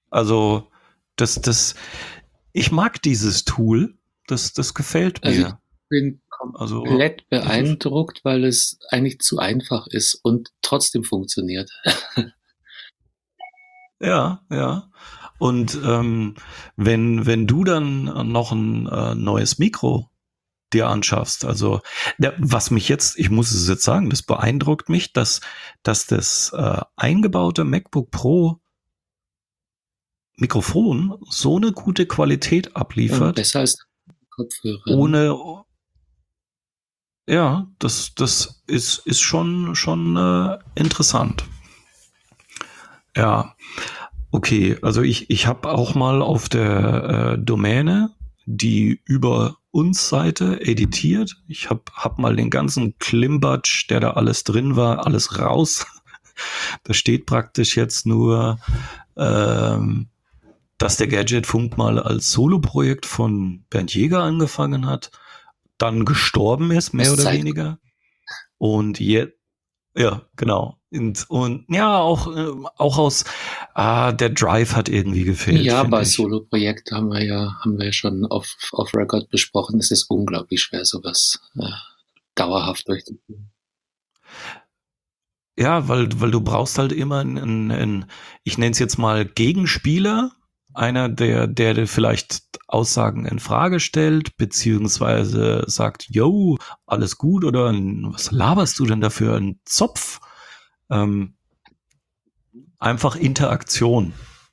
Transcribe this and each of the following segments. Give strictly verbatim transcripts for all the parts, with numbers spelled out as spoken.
Also, das, das, ich mag dieses Tool. Das, das gefällt Also ich mir. bin Also, komplett das ist, beeindruckt, weil es eigentlich zu einfach ist und trotzdem funktioniert. ja, ja. Und ähm, wenn, wenn du dann noch ein äh, neues Mikro dir anschaffst, also ja, was mich jetzt, ich muss es jetzt sagen, das beeindruckt mich, dass, dass das äh, eingebaute MacBook Pro Mikrofon so eine gute Qualität Und abliefert, besser als Kopfhörer, ne? ohne, ja, das, das ist, ist schon, schon äh, interessant. Ja, okay, also ich, ich habe auch mal auf der äh, Domäne die über uns Seite editiert. Ich habe hab mal den ganzen Klimbatsch, der da alles drin war, alles raus. Da steht praktisch jetzt nur, ähm, dass der Gadgetfunk mal als Soloprojekt von Bernd Jäger angefangen hat, dann gestorben ist, mehr Aus oder Zeit. weniger. Und jetzt, ja, genau. Und, und ja, auch, äh, auch aus, ah, der Drive hat irgendwie gefehlt, Ja, finde bei ich. Solo-Projekt haben wir ja, haben wir ja schon auf, auf Record besprochen. Es ist unglaublich schwer, sowas äh, dauerhaft durchzuführen. Ja, weil, weil du brauchst halt immer einen, einen ich nenne es jetzt mal Gegenspieler, einer, der, der dir vielleicht Aussagen in Frage stellt, beziehungsweise sagt, yo, alles gut oder was laberst du denn da für einen Zopf? Ähm, einfach Interaktion.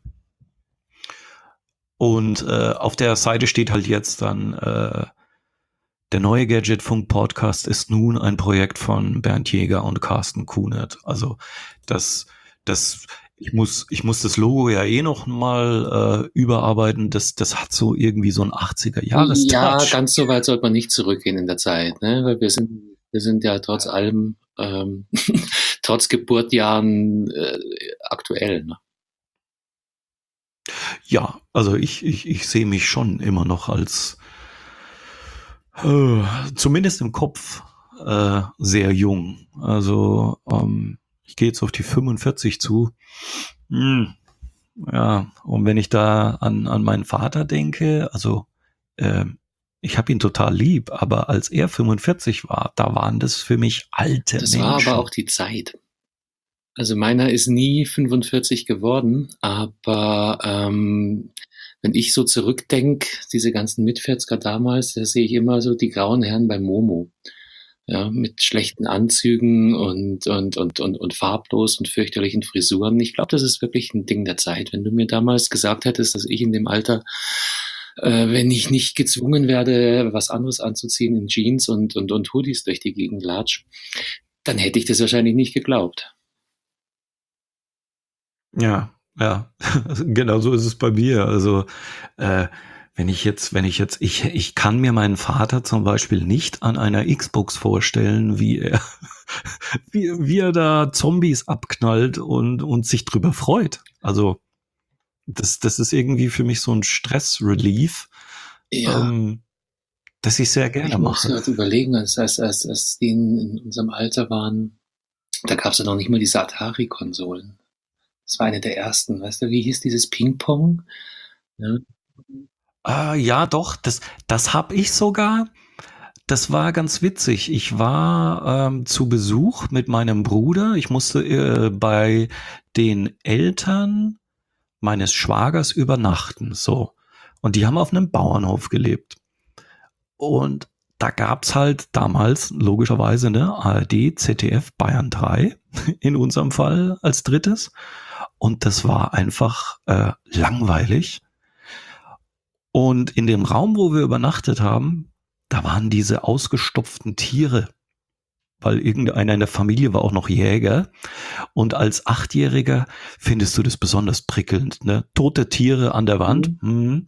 Und äh, auf der Seite steht halt jetzt dann, äh, der neue Gadgetfunk-Podcast ist nun ein Projekt von Bernd Jäger und Carsten Kunert. Also das, das, ich muss, ich muss das Logo ja eh noch mal äh, überarbeiten. Das, das hat so irgendwie so ein Ja, achtziger-Jahres-Touch. ganz so weit sollte man nicht zurückgehen in der Zeit, ne? Weil wir sind, wir sind ja trotz allem, ähm, trotz Geburtjahren äh, aktuell. Ne? Ja, also ich, ich, ich sehe mich schon immer noch als äh, zumindest im Kopf äh, sehr jung. Also ähm, ich gehe jetzt auf die fünfundvierzig zu. Hm, ja, und wenn ich da an, an meinen Vater denke, also äh, ich habe ihn total lieb, aber als er fünfundvierzig war, da waren das für mich alte Das war aber auch Menschen. die Zeit. Also meiner ist nie fünfundvierzig geworden, aber ähm, wenn ich so zurückdenke, diese ganzen Mitvierziger damals, da sehe ich immer so die grauen Herren bei Momo. Ja, mit schlechten Anzügen und, und, und, und, und farblos und fürchterlichen Frisuren. Ich glaube, das ist wirklich ein Ding der Zeit. Wenn du mir damals gesagt hättest, dass ich in dem Alter, äh, wenn ich nicht gezwungen werde, was anderes anzuziehen, in Jeans und, und, und Hoodies durch die Gegend latsch, dann hätte ich das wahrscheinlich nicht geglaubt. Ja, ja, genau so ist es bei mir. Also äh, wenn ich jetzt, wenn ich jetzt, ich, ich kann mir meinen Vater zum Beispiel nicht an einer Xbox vorstellen, wie er, wie, wie er da Zombies abknallt und, und sich drüber freut. Also das, das ist irgendwie für mich so ein Stress-Relief, Ja, ähm, das ich sehr ich gerne muss mache. gerade überlegen, als, als, als, als die in, in unserem Alter waren, da gab es ja noch nicht mal diese Atari-Konsolen. Das war eine der ersten. Weißt du, wie hieß dieses Ping-Pong? Ja. Ah, ja, doch, das, das habe ich sogar. Das war ganz witzig. Ich war ähm, zu Besuch mit meinem Bruder. Ich musste äh, bei den Eltern meines Schwagers übernachten. So. Und die haben auf einem Bauernhof gelebt. Und da gab's halt damals logischerweise ne A R D, Z D F, Bayern drei in unserem Fall als drittes. Und das war einfach äh, langweilig. Und in dem Raum, wo wir übernachtet haben, da waren diese ausgestopften Tiere, weil irgendeiner in der Familie war auch noch Jäger. Und als Achtjähriger findest du das besonders prickelnd. Ne? Tote Tiere an der Wand. Mhm. Hm.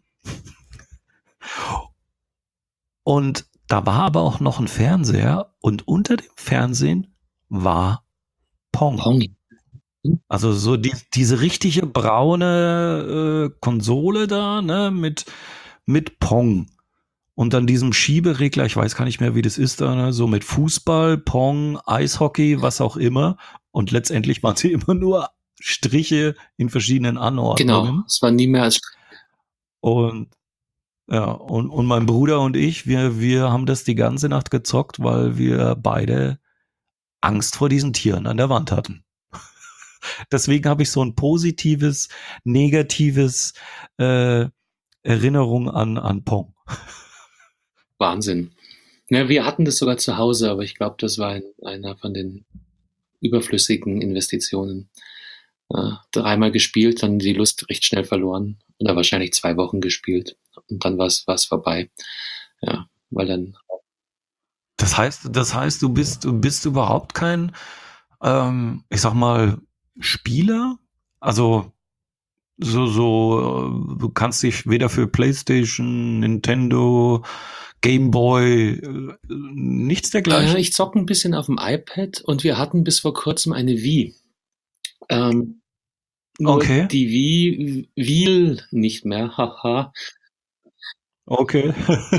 Und da war aber auch noch ein Fernseher und unter dem Fernsehen war Pong. Pong. Also so die, diese richtige braune äh, Konsole da, ne, mit, mit Pong. Und dann diesem Schieberegler, ich weiß gar nicht mehr, wie das ist da, ne, so mit Fußball, Pong, Eishockey, was auch immer. Und letztendlich waren sie immer nur Striche in verschiedenen Genau, Anordnungen. es war nie mehr als Und ja, und, und mein Bruder und ich, wir, wir haben das die ganze Nacht gezockt, weil wir beide Angst vor diesen Tieren an der Wand hatten. Deswegen habe ich so ein positives, negatives äh, Erinnerung an, an Pong. Wahnsinn. Ja, wir hatten das sogar zu Hause, aber ich glaube, das war ein, einer von den überflüssigen Investitionen. Äh, dreimal gespielt, dann die Lust recht schnell verloren oder wahrscheinlich zwei Wochen gespielt und dann war es vorbei. Ja, weil dann Das heißt, das heißt, du bist, du bist überhaupt kein, ähm, ich sag mal, Spieler? Also so, so, äh, du kannst dich weder für PlayStation, Nintendo, Game Boy, äh, nichts äh, dergleichen? ich zocke ein bisschen auf dem iPad und wir hatten bis vor kurzem eine Wii. Ähm, nur Okay, die Wii will nicht mehr, haha. okay.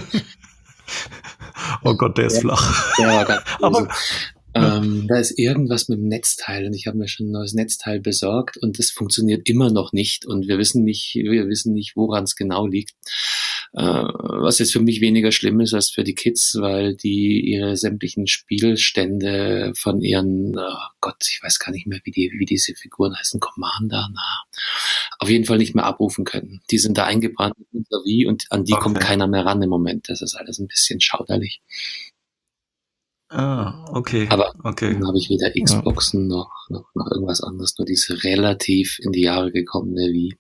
Oh Gott, der ist Der, flach. der war ganz Aber böse. Ähm, da ist irgendwas mit dem Netzteil und ich habe mir schon ein neues Netzteil besorgt und es funktioniert immer noch nicht und wir wissen nicht, wir wissen nicht, woran es genau liegt. Äh, was jetzt für mich weniger schlimm ist als für die Kids, weil die ihre sämtlichen Spielstände von ihren, oh Gott, ich weiß gar nicht mehr, wie die, wie diese Figuren heißen, Commander, na, auf jeden Fall nicht mehr abrufen können. Die sind da eingebrannt in unser Wii und an die kommt okay. keiner mehr ran im Moment. Das ist alles ein bisschen schauderlich. Ah, okay, Aber okay. dann habe ich weder Ja, Xboxen noch, noch, noch irgendwas anderes, nur diese relativ in die Jahre gekommene Wii.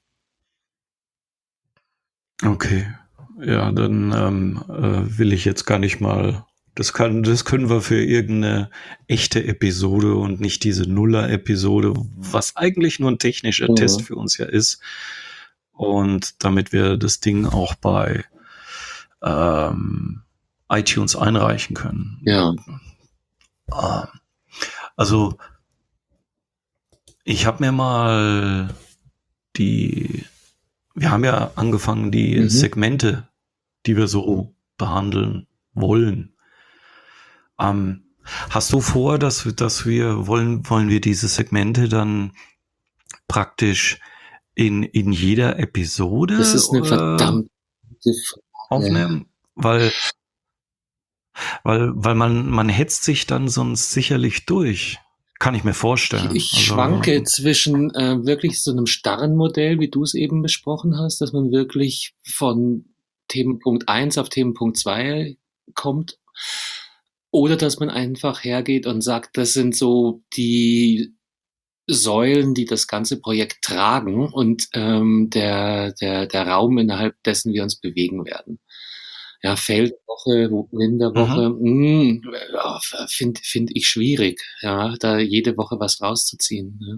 okay. Ja, dann ähm, äh, will ich jetzt gar nicht mal. Das kann, das können wir für irgendeine echte Episode und nicht diese Nuller-Episode, was eigentlich nur ein technischer Test Mhm. für uns ja ist. Und damit wir das Ding auch bei ähm, iTunes einreichen können. Ja. Ah, also ich habe mir mal die, wir haben ja angefangen, die Mhm. Segmente, die wir so behandeln wollen. Ähm, hast du vor, dass, dass wir wollen, wollen wir diese Segmente dann praktisch in, in jeder Das Episode ist eine äh, verdammte Frage. aufnehmen? Weil, weil, weil man, man hetzt sich dann sonst sicherlich durch. Kann ich mir Ich, vorstellen. ich Also, schwanke zwischen äh, wirklich so einem starren Modell, wie du es eben besprochen hast, dass man wirklich von Themenpunkt eins auf Themenpunkt zwei kommt, oder dass man einfach hergeht und sagt, das sind so die Säulen, die das ganze Projekt tragen und ähm, der, der, der Raum, innerhalb dessen wir uns bewegen werden. Ja, Feldwoche, mhm. Winterwoche, mh, ja, finde find ich schwierig, ja, da jede Woche was rauszuziehen. Ne?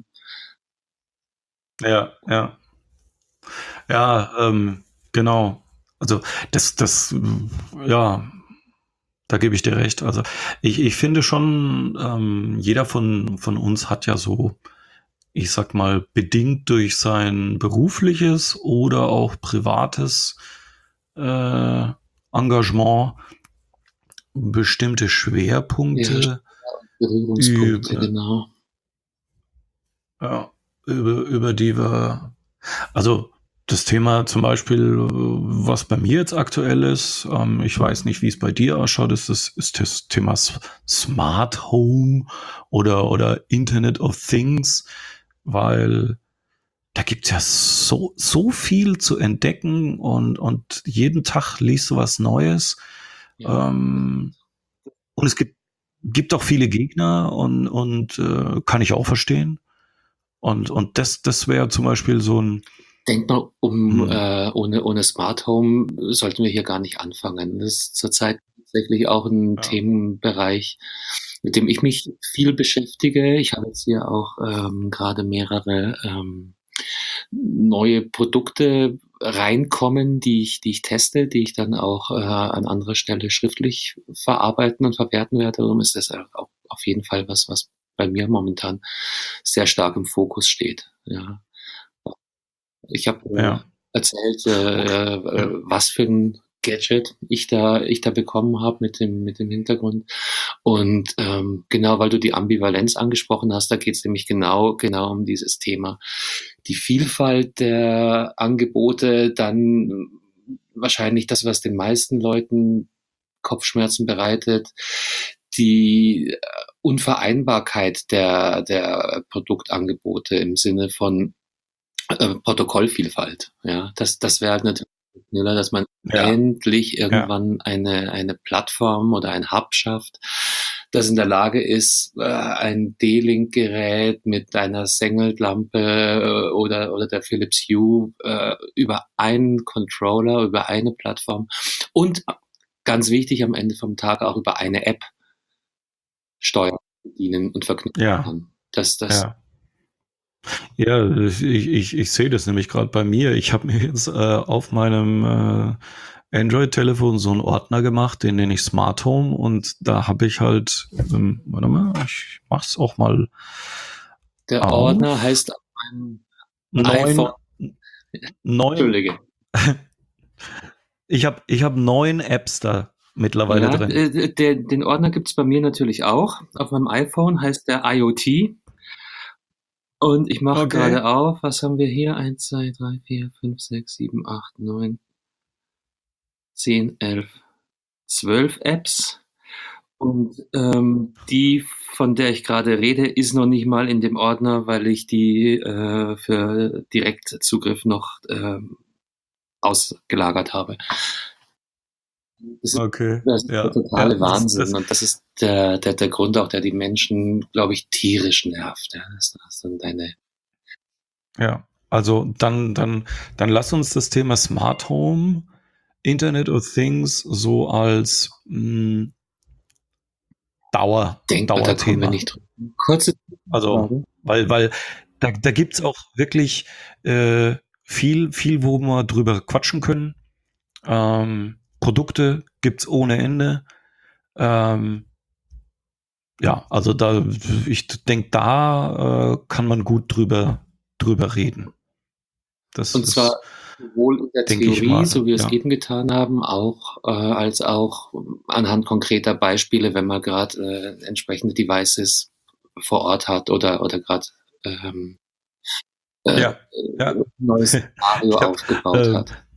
Ja, ja. Ja, ähm, genau. Also das, das, ja, da gebe ich dir recht. Also ich, ich finde schon, ähm, jeder von, von uns hat ja so, ich sag mal, bedingt durch sein berufliches oder auch privates äh, Engagement bestimmte Ja, Schwerpunkte Berührungspunkte, über, genau. ja, über, über die wir, also das Thema zum Beispiel, was bei mir jetzt aktuell ist, ähm, ich weiß nicht, wie es bei dir ausschaut, ist das, ist das Thema Smart Home oder, oder Internet of Things, weil da gibt's ja so, so viel zu entdecken und, und jeden Tag liest du was Neues. Ja. Ähm, und es gibt, gibt auch viele Gegner und, und äh, kann ich auch verstehen. Und, und das, das wäre zum Beispiel so ein, Denk mal, um hm, äh, ohne, ohne Smart Home sollten wir hier gar nicht anfangen. Das ist zurzeit tatsächlich auch ein ja, Themenbereich, mit dem ich mich viel beschäftige. Ich habe jetzt hier auch ähm, gerade mehrere ähm, neue Produkte reinkommen, die ich, die ich teste, die ich dann auch äh, an anderer Stelle schriftlich verarbeiten und verwerten werde. Darum ist das auch auf jeden Fall was, was bei mir momentan sehr stark im Fokus steht. Ja. Ich habe äh, ja, erzählt, okay. äh, äh, Ja. was für ein Gadget ich da ich da bekommen habe mit dem mit dem Hintergrund. Und, ähm, genau, weil du die Ambivalenz angesprochen hast, da geht's nämlich genau genau um dieses Thema. Die Vielfalt der Angebote, dann wahrscheinlich das, was den meisten Leuten Kopfschmerzen bereitet, die, äh, Unvereinbarkeit der der Produktangebote im Sinne von, äh, Protokollvielfalt, ja. Das das wäre halt natürlich schneller, dass man Ja, endlich ja. irgendwann eine eine Plattform oder ein Hub schafft, das in der Lage ist, äh, ein D-Link-Gerät mit einer Sengelt-Lampe äh, oder oder der Philips Hue, äh, über einen Controller, über eine Plattform und ganz wichtig am Ende vom Tag auch über eine App steuern, bedienen und verknüpfen Ja, kann. Das das ja. Ja, ich ich ich sehe das nämlich grad bei mir. Ich habe mir jetzt, äh, auf meinem, äh, Android-Telefon so 'n Ordner gemacht, den nenne ich Smart Home und da habe ich halt, ähm warte mal, ich mache es auch mal Der Ordner auf. heißt auf meinem neun iPhone n neun Entschuldige. ich habe ich habe neun Apps da mittlerweile Ja, drin. äh, der den Ordner gibt's bei mir natürlich auch. Auf meinem iPhone heißt der IoT. Und ich mache Okay. grade auf, was haben wir hier? eins, zwei, drei, vier, fünf, sechs, sieben, acht, neun zehn, elf, zwölf Apps. Und, ähm, die, von der ich grade rede, ist noch nicht mal in dem Ordner, weil ich die, äh, für Direktzugriff noch, ähm, ausgelagert habe. Das ist Okay, das ist der ja, ja, totale das Wahnsinn das und das ist der der der Grund auch, der die Menschen, glaube ich, tierisch nervt, ja, dass du hast dann deine Ja, also dann dann dann lass uns das Thema Smart Home, Internet of Things so als, hm Dauer Denkbar, da kommen wir Dauerthema. nicht drum. Kurze Also, Frage. weil weil da da gibt's auch wirklich, äh, viel viel, wo wir drüber quatschen können. Ähm, Produkte gibt's ohne Ende. Ähm ja, also da ich denke, da, äh, kann man gut drüber drüber reden. Das Und zwar das sowohl in der denke ich Theorie, mal, so wie wir's ja. eben getan haben, auch äh, als auch anhand konkreter Beispiele, wenn man grad, äh, entsprechende Devices vor Ort hat oder oder grad, ähm, äh, Ja, ja. neues Szenario Ich habe, aufgebaut ähm hat.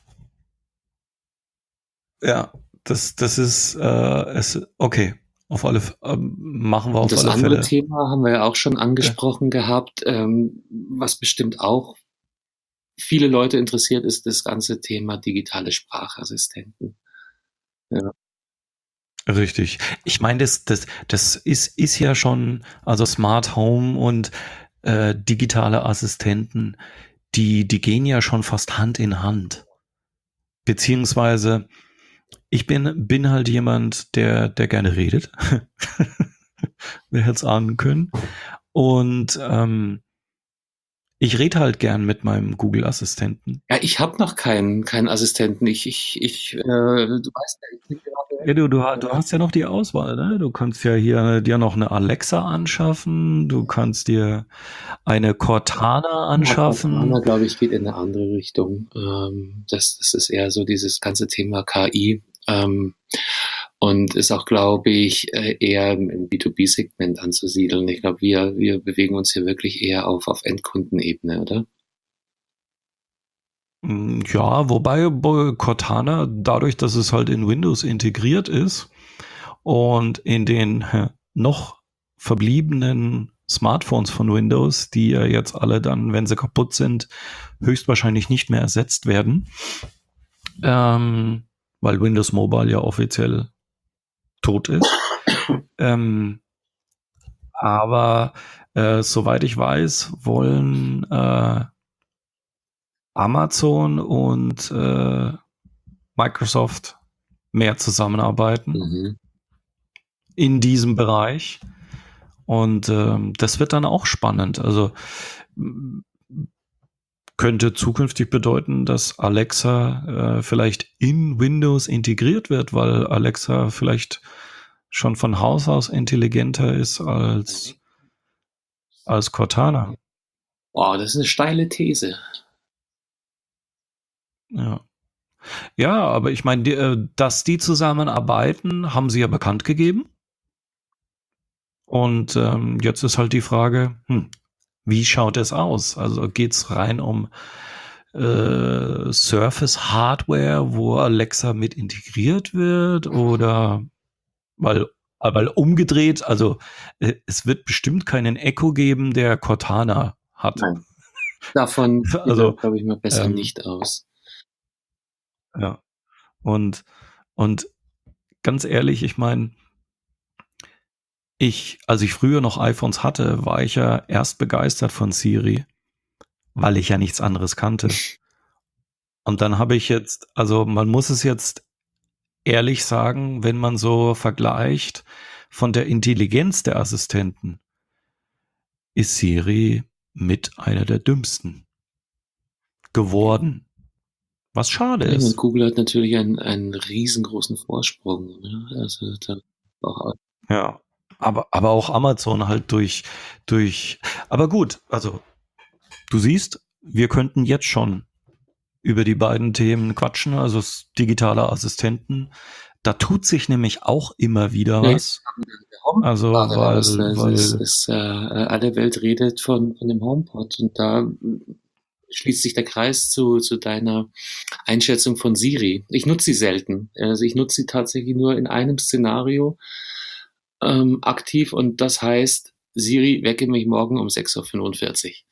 Ja, das das ist, äh es okay, auf alle F ähm, machen wir Und auf das alle andere Fälle. Thema haben wir ja auch schon Ja. angesprochen gehabt, ähm, was bestimmt auch viele Leute interessiert, ist das ganze Thema digitale Sprachassistenten. Ja. Richtig. Ich meine, das das das ist ist ja schon also Smart Home und, äh, digitale Assistenten, die die gehen ja schon fast Hand in Hand. Beziehungsweise ich bin bin halt jemand, der der gerne redet. Wer hätte es ahnen können? Und, ähm ich rede halt gern mit meinem Google-Assistenten. Ja, ich habe noch keinen keinen Assistenten. Ich ich ich, äh du weißt ja, ich bin Ja, du du ha du gerade hast ja noch die Auswahl, ne? Du kannst ja hier dir noch 'ne Alexa anschaffen. Du kannst dir eine Cortana Ja, Cortana, anschaffen. glaube ich, geht in 'ne andere Richtung. Ähm, das das ist eher so dieses ganze Thema K I, ähm, und ist auch, glaube ich, äh, eher im im B zwei B-Segment anzusiedeln. Ich glaube, wir wir bewegen uns hier wirklich eher auf auf Endkundenebene, oder? Hm, ja, wobei bei Cortana, dadurch, dass es halt in Windows integriert ist und in den noch verbliebenen Smartphones von Windows, die ja jetzt alle dann, wenn sie kaputt sind, höchstwahrscheinlich nicht mehr ersetzt werden. Ähm, weil Windows Mobile ja offiziell tot ist. Ähm, aber, äh, soweit ich weiß, wollen, äh Amazon und, äh, Microsoft mehr zusammenarbeiten Mhm. in diesem Bereich. Und, ähm, das wird dann auch spannend. Also, hm, könnte zukünftig bedeuten, dass Alexa, äh, vielleicht in Windows integriert wird, weil Alexa vielleicht schon von Haus aus intelligenter ist als als Cortana. Oh, das ist 'ne steile These. Ja. Ja, aber ich meine, die, äh, dass die zusammenarbeiten, haben sie ja bekannt gegeben. Und ähm, jetzt ist halt die Frage, hm, wie schaut es aus? Also geht's rein um äh, Surface Hardware, wo Alexa mit integriert wird oder weil, weil umgedreht, also äh, es wird bestimmt keinen Echo geben, der Cortana hat. Nein, davon gehen wir, Also glaube ich, mal besser ähm, nicht aus. ja, und und ganz ehrlich, ich meine, ich, als ich früher noch iPhones hatte, war ich ja erst begeistert von Siri, weil ich ja nichts anderes kannte. Und dann habe ich jetzt, also man muss es jetzt ehrlich sagen, wenn man so vergleicht von der Intelligenz der Assistenten, ist Siri mit einer der dümmsten geworden. Was schade Ja, und ist. Google hat natürlich einen einen riesengroßen Vorsprung, ne? Also, da auch Ja. Aber, aber auch Amazon halt durch, durch, aber gut, also du siehst, wir könnten jetzt schon über die beiden Themen quatschen, also das digitale Assistenten. Da tut sich nämlich auch immer wieder ja, was. Also, gerade raus. weil, Also, es weil, ist, äh, alle Welt redet von von dem HomePod und da schließt sich der Kreis zu zu deiner Einschätzung von Siri. Ich nutze sie selten. Also, ich nutze sie tatsächlich nur in einem Szenario, ähm, aktiv und das heißt: „Siri, wecke mich morgen um sechs Uhr fünfundvierzig."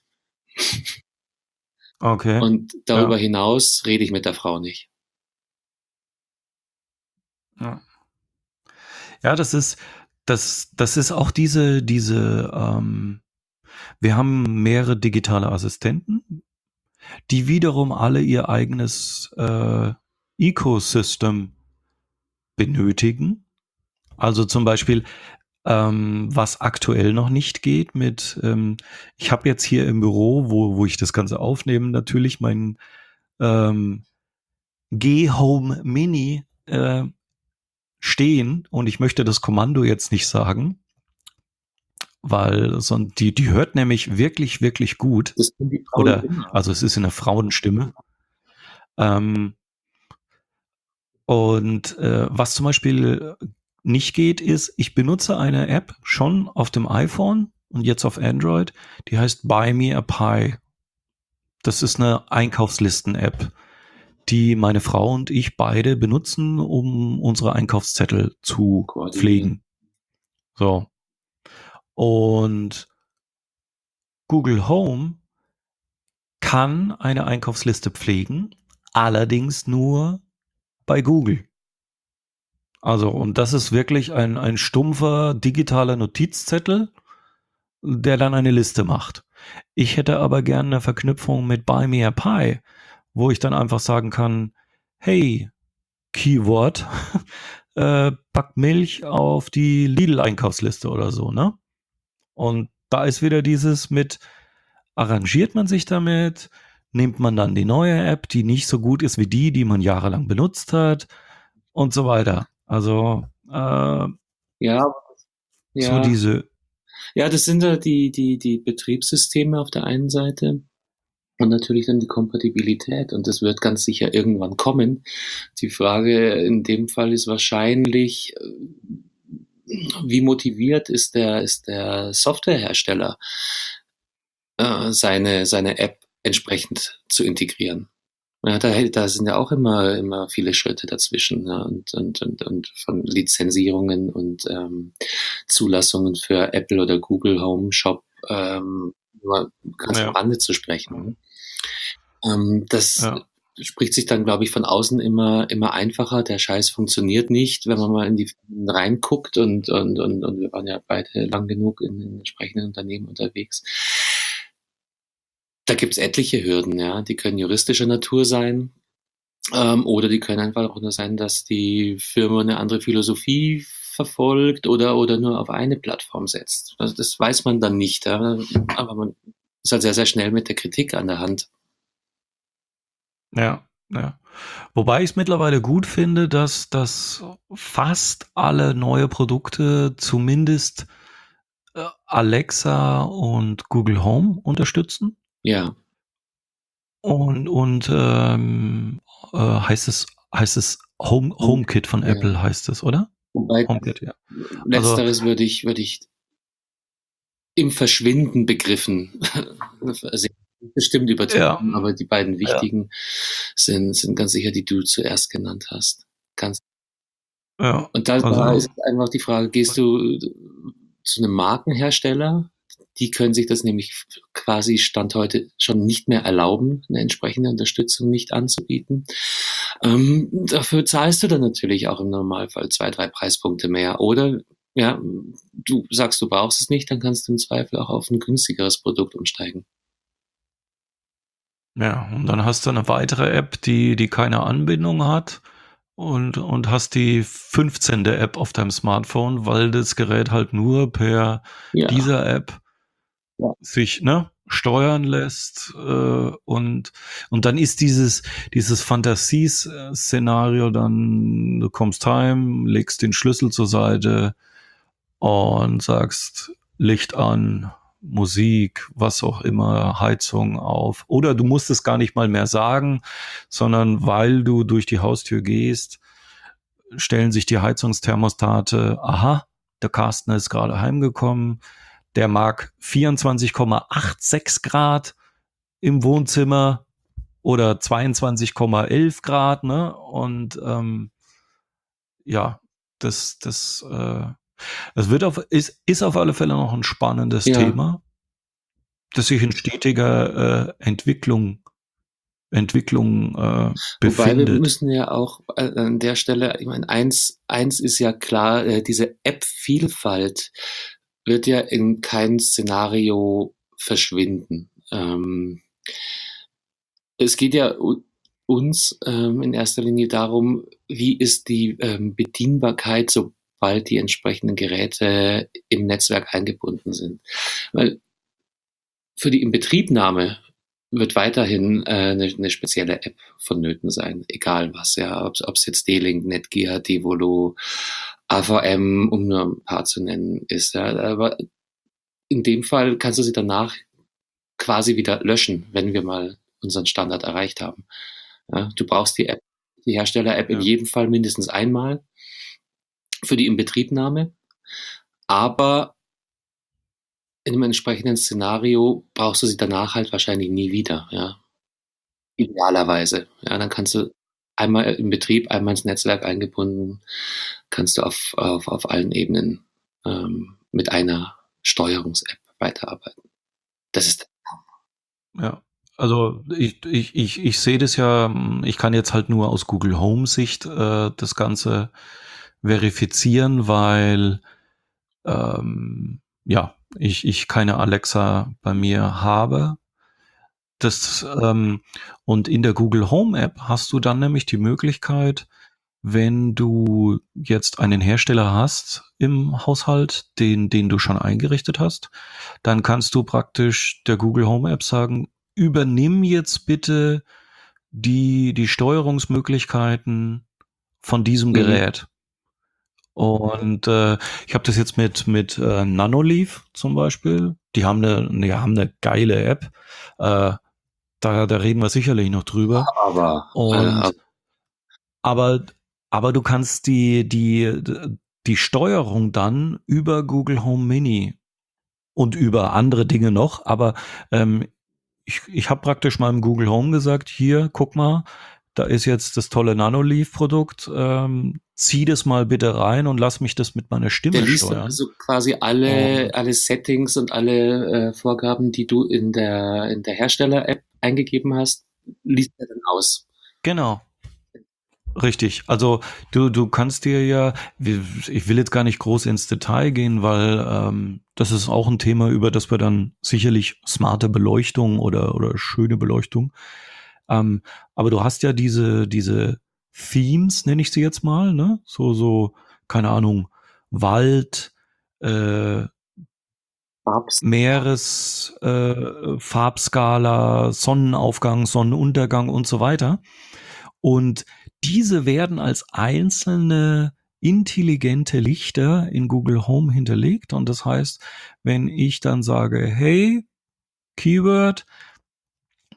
okay, Und darüber ja, hinaus rede ich mit der Frau nicht. ja. Ja, das ist, das, das ist auch diese, diese, ähm, wir haben mehrere digitale Assistenten, die wiederum alle ihr eigenes äh, Ecosystem benötigen. Also zum Beispiel, ähm, was aktuell noch nicht geht mit, ähm, ich habe jetzt hier im Büro, wo, wo ich das Ganze aufnehme, natürlich mein ähm, G-Home Mini äh, stehen und ich möchte das Kommando jetzt nicht sagen, weil so, die, die hört nämlich wirklich, wirklich gut. Das tun die Frauen Oder, immer. also es ist in der Frauenstimme. Ähm, und äh, was zum Beispiel nicht geht, ist, ich benutze eine App schon auf dem iPhone und jetzt auf Android, die heißt Buy Me a Pie. Das ist eine Einkaufslisten-App, die meine Frau und ich beide benutzen, um unsere Einkaufszettel zu Koordinieren. pflegen. So. Und Google Home kann eine Einkaufsliste pflegen, allerdings nur bei Google. Also, und das ist wirklich ein, ein stumpfer digitaler Notizzettel, der dann eine Liste macht. Ich hätte aber gerne eine Verknüpfung mit Buy Me a Pie, wo ich dann einfach sagen kann, hey, Keyword, äh, pack Milch auf die Lidl-Einkaufsliste oder so, ne? Und da ist wieder dieses mit, arrangiert man sich damit, nimmt man dann die neue App, die nicht so gut ist wie die, die man jahrelang benutzt hat und so weiter. Also äh, Ja, so ja. diese, Ja, das sind ja die die die Betriebssysteme auf der einen Seite und natürlich dann die Kompatibilität und das wird ganz sicher irgendwann kommen. Die Frage in dem Fall ist wahrscheinlich, äh, wie motiviert ist der ist der Softwarehersteller, äh, seine seine App entsprechend zu integrieren? Ja, da, da sind ja auch immer, immer viele Schritte dazwischen, ne? und, und, und, und von Lizenzierungen und ähm, Zulassungen für Apple oder Google Home Shop, ähm, nur ganz am ja, Rande zu sprechen. Ne? Ähm, das ja, spricht sich dann, glaube ich, von außen immer, immer einfacher. Der Scheiß funktioniert nicht, wenn man mal in die Firmen reinguckt und, und, und, und wir waren ja beide lang genug in, in entsprechenden Unternehmen unterwegs. Da gibt's etliche Hürden, ja. Die können juristischer Natur sein. Ähm, oder die können einfach auch nur sein, dass die Firma eine andere Philosophie verfolgt oder, oder nur auf eine Plattform setzt. Also das weiß man dann nicht, ja? Aber man ist halt sehr, sehr schnell mit der Kritik an der Hand. ja, ja. Wobei ich es mittlerweile gut finde, dass, dass fast alle neue Produkte zumindest äh, Alexa und Google Home unterstützen. Ja, Und und, ähm, äh, heißt es heißt es Home Hm, HomeKit von ja. Apple heißt es, oder? Wobei HomeKit, ja. Also letzteres würde ich würde ich im Verschwinden begriffen sehen. Bestimmt ja, übertrieben, aber die beiden ja, wichtigen sind sind ganz sicher, die du zuerst genannt hast. Ganz ja. und da da Also ist einfach die Frage, gehst du zu 'nem Markenhersteller? Die können sich das nämlich f quasi Stand heute schon nicht mehr erlauben, 'ne entsprechende Unterstützung nicht anzubieten. Ähm, dafür zahlst du dann natürlich auch im Normalfall zwei, drei Preispunkte mehr. Oder, ja, du sagst, du brauchst es nicht, dann kannst du im Zweifel auch auf 'n günstigeres Produkt umsteigen. ja, und dann hast du 'ne weitere App, die die keine Anbindung hat und und hast die fünfzehnte App auf deinem Smartphone, weil das Gerät halt nur per Ja, dieser App ja, sich, ne, steuern lässt, äh, und und dann ist dieses dieses Fantasies äh, Szenario dann, du kommst heim, legst den Schlüssel zur Seite und sagst: „Licht an, Musik, was auch immer, Heizung auf.“ Oder du musst es gar nicht mal mehr sagen, sondern weil du durch die Haustür gehst, stellen sich die Heizungsthermostate: „Aha, der Carsten ist gerade heimgekommen. Der mag vierundzwanzig Komma sechsundachtzig Grad im Wohnzimmer oder zweiundzwanzig Komma elf Grad, ne? Und ähm, ja, das, das, äh, es wird auf, ist, ist auf alle Fälle noch ein spannendes ja. Thema, das sich in stetiger äh, Entwicklung, Entwicklung äh, Wobei wir befindet. müssen ja auch äh, an der Stelle, ich meine, eins, eins ist ja klar, äh, diese App-Vielfalt wird ja in keinem Szenario verschwinden. Ähm, es geht ja uns ähm, in erster Linie darum, wie ist die ähm, Bedienbarkeit, sobald die entsprechenden Geräte im Netzwerk eingebunden sind. Weil für die Inbetriebnahme wird weiterhin äh, eine, eine spezielle App vonnöten sein, egal was, ja, ob es jetzt D-Link, Netgear, Devolo, A V M, um nur ein paar zu nennen, ist. Ja. Aber in dem Fall kannst du sie danach quasi wieder löschen, wenn wir mal unseren Standard erreicht haben. Ja, du brauchst die App, die Hersteller-App in Ja, jedem Fall mindestens einmal für die Inbetriebnahme, aber in einem entsprechenden Szenario brauchst du sie danach halt wahrscheinlich nie wieder, ja. Idealerweise. Ja, dann kannst du einmal im Betrieb, einmal ins Netzwerk eingebunden, kannst du auf, auf, auf allen Ebenen ähm, mit einer Steuerungs-App weiterarbeiten. Das ist ja. Also ich, ich, ich, ich sehe das ja, ich kann jetzt halt nur aus Google Home Sicht äh, das Ganze verifizieren, weil ähm, ja, ich, ich keine Alexa bei mir habe. Das, ähm, und in der Google Home App hast du dann nämlich die Möglichkeit, wenn du jetzt einen Hersteller hast im Haushalt, den, den du schon eingerichtet hast, dann kannst du praktisch der Google Home App sagen, übernimm jetzt bitte die, die Steuerungsmöglichkeiten von diesem mhm. Gerät. Und äh, ich habe das jetzt mit mit äh, Nanoleaf zum Beispiel. Die haben eine, die haben eine geile App. Äh, da, da reden wir sicherlich noch drüber. Aber äh, Und aber aber du kannst die die die Steuerung dann über Google Home Mini und über andere Dinge noch. Aber ähm, ich, ich habe praktisch meinem Google Home gesagt, hier, guck mal, da ist jetzt das tolle Nanoleaf-Produkt, ähm, zieh das mal bitte rein und lass mich das mit meiner der Stimme liest dann steuern. also quasi alle, Und alle Settings und alle äh, Vorgaben, die du in der, in der Hersteller-App eingegeben hast, liest er dann aus. genau, richtig. Also du, du kannst dir ja, ich will jetzt gar nicht groß ins Detail gehen, weil ähm, das ist auch ein Thema, über das wir dann sicherlich smarte Beleuchtung oder, oder schöne Beleuchtung. Ähm, aber du hast ja diese, diese Themes, nenne ich sie jetzt mal, ne? So, so, keine Ahnung, Wald, äh, Farbs. Meeres, äh, Farbskala, Sonnenaufgang, Sonnenuntergang und so weiter. Und diese werden als einzelne intelligente Lichter in Google Home hinterlegt. Und das heißt, wenn ich dann sage, hey, Keyword,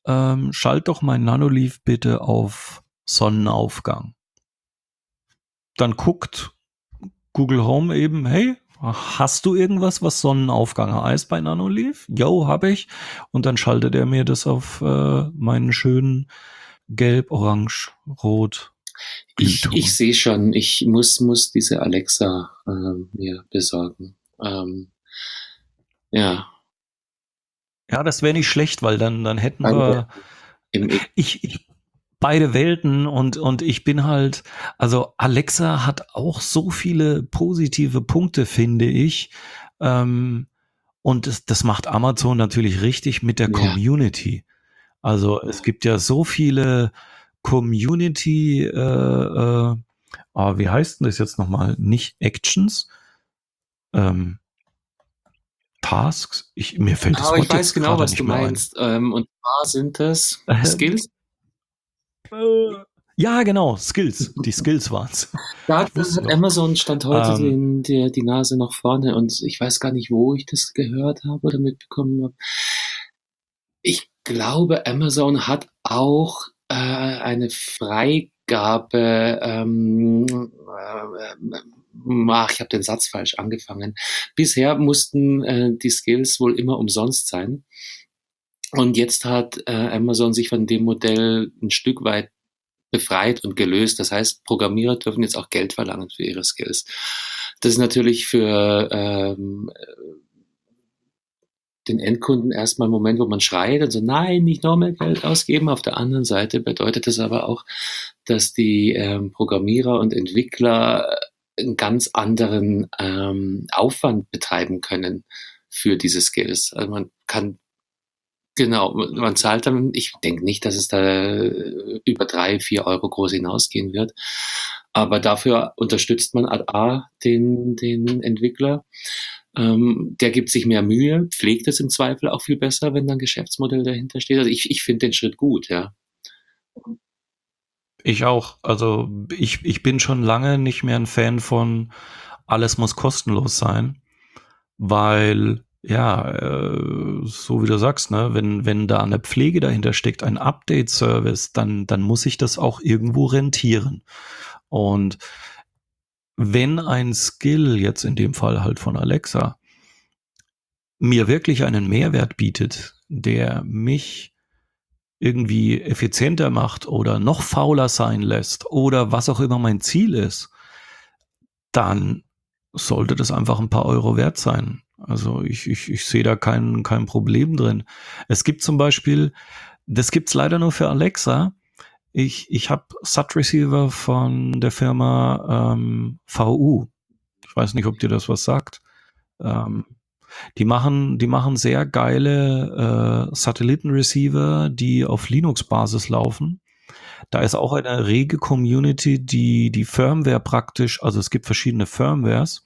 ähm, schalt doch mein Nanoleaf bitte auf Sonnenaufgang. Dann guckt Google Home eben, hey, hast du irgendwas, was Sonnenaufgang heißt bei Nanoleaf? Yo, hab ich. Und dann schaltet er mir das auf äh, meinen schönen Gelb, Orange, Rot Ich, ich Glühton. sehe schon, ich muss, muss diese Alexa äh, mir besorgen. Ähm, ja, Ja, das wäre nicht schlecht, weil dann, dann hätten beide wir im, im ich, ich beide Welten und, und ich bin halt, also Alexa hat auch so viele positive Punkte, finde ich. Ähm, und das, das macht Amazon natürlich richtig mit der ja. Community. Also es gibt ja so viele Community, äh, äh, ah, wie heißt denn das jetzt nochmal? Nicht Actions, ähm, Tasks? Ich, mir fällt das Aber ich Wort weiß jetzt genau, gerade was du nicht mehr ein. meinst. Ähm, und zwar sind das Ähm, Skills. äh, ja, genau, Skills. Die Skills waren's. Da Ich wusste hat noch. Amazon Stand heute Ähm, den, der, die Nase nach vorne und ich weiß gar nicht, wo ich das gehört habe oder mitbekommen habe. Ich glaube, Amazon hat auch äh, eine Freigabe. Ähm, äh, ach, ich habe den Satz falsch angefangen. Bisher mussten äh, die Skills wohl immer umsonst sein. Und jetzt hat äh, Amazon sich von dem Modell ein Stück weit befreit und gelöst. Das heißt, Programmierer dürfen jetzt auch Geld verlangen für ihre Skills. Das ist natürlich für ähm, den Endkunden erstmal ein Moment, wo man schreit und so, nein, nicht noch mehr Geld ausgeben. Auf der anderen Seite bedeutet das aber auch, dass die ähm, Programmierer und Entwickler einen ganz anderen ähm, Aufwand betreiben können für diese Skills. Also man kann Genau, man zahlt dann, ich denke nicht, dass es da über drei, vier Euro groß hinausgehen wird. Aber dafür unterstützt man A den, den Entwickler. Ähm, der gibt sich mehr Mühe, pflegt es im Zweifel auch viel besser, wenn dann ein Geschäftsmodell dahinter steht. Also ich, ich finde den Schritt gut, ja. ich auch. Also ich, ich bin schon lange nicht mehr ein Fan von alles muss kostenlos sein, weil ja, äh, so wie du sagst, ne, wenn, wenn da eine Pflege dahinter steckt, ein Update-Service, dann, dann muss sich das auch irgendwo rentieren. Und wenn ein Skill, jetzt in dem Fall halt von Alexa, mir wirklich einen Mehrwert bietet, der mich irgendwie effizienter macht oder noch fauler sein lässt oder was auch immer mein Ziel ist, dann sollte das einfach ein paar Euro wert sein. Also ich, ich, ich sehe da kein, kein Problem drin. Es gibt zum Beispiel, das gibt's leider nur für Alexa. Ich, ich habe S A T-Receiver von der Firma ähm, V U. Ich weiß nicht, ob dir das was sagt. Ähm, die machen, die machen sehr geile äh, Satellitenreceiver, die auf Linux-Basis laufen. Da ist auch eine rege Community, die die Firmware praktisch, also es gibt verschiedene Firmwares.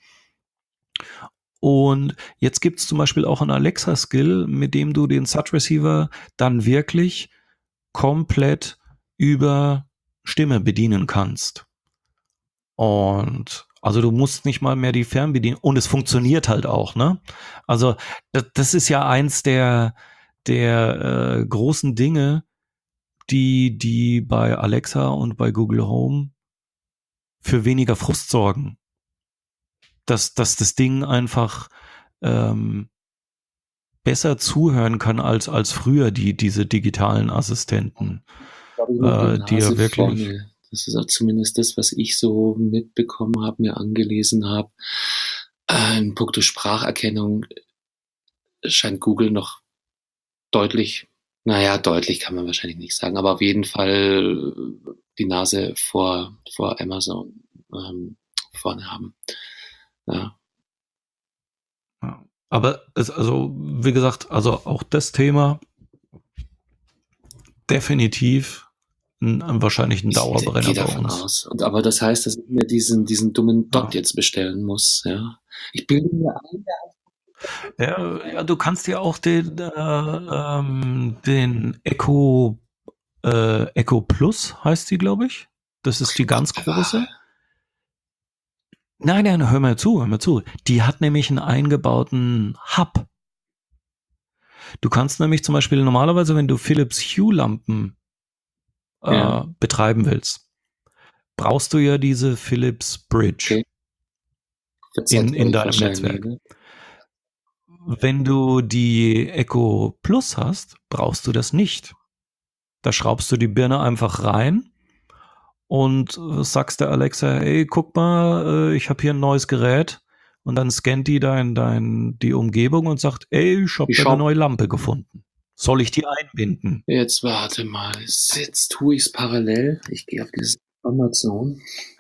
Und jetzt gibt es zum Beispiel auch einen Alexa-Skill, mit dem du den S A T-Receiver dann wirklich komplett über Stimme bedienen kannst. Und also du musst nicht mal mehr die Fernbedienung und es funktioniert halt auch, ne? Also das, das ist ja eins der der äh, großen Dinge, die die bei Alexa und bei Google Home für weniger Frust sorgen, dass dass das Ding einfach ähm, besser zuhören kann als als früher die diese digitalen Assistenten, Ich glaube, immer die äh, die Nase ja wirklich vorne. Das ist auch zumindest das, was ich so mitbekommen habe, mir angelesen habe. Äh, in puncto Spracherkennung scheint Google noch deutlich, naja, deutlich kann man wahrscheinlich nicht sagen, aber auf jeden Fall die Nase vor, vor Amazon ähm, vorne haben. Ja. ja. Aber es, also wie gesagt, also auch das Thema definitiv ein, ein, wahrscheinlich ein Ich Dauerbrenner gehe bei davon uns. aus. Und aber das heißt, dass ich mir diesen, diesen dummen Dot Ja. jetzt bestellen muss, ja. Ich bilde mir ein, Ja, ja, du kannst ja auch den, äh, ähm, den Echo, äh, Echo Plus heißt die, glaube ich. Das ist die Gott ganz große. bewahre. Nein, nein, hör mal zu, hör mal zu. Die hat nämlich einen eingebauten Hub. Du kannst nämlich zum Beispiel normalerweise, wenn du Philips Hue-Lampen äh, Ja. betreiben willst, brauchst du ja diese Philips Bridge Okay. Für in, in Z elf deinem wahrscheinlich, Netzwerk. ne? Wenn du die Echo Plus hast, brauchst du das nicht. Da schraubst du die Birne einfach rein und äh, sagst der Alexa, hey, guck mal, äh, ich habe hier ein neues Gerät. Und dann scannt die dein, dein, die Umgebung und sagt, ey, ich habe Ich da eine schau. neue Lampe gefunden. Soll ich die einbinden? Jetzt warte mal. Jetzt tue ich es parallel. Ich gehe auf dieses Amazon.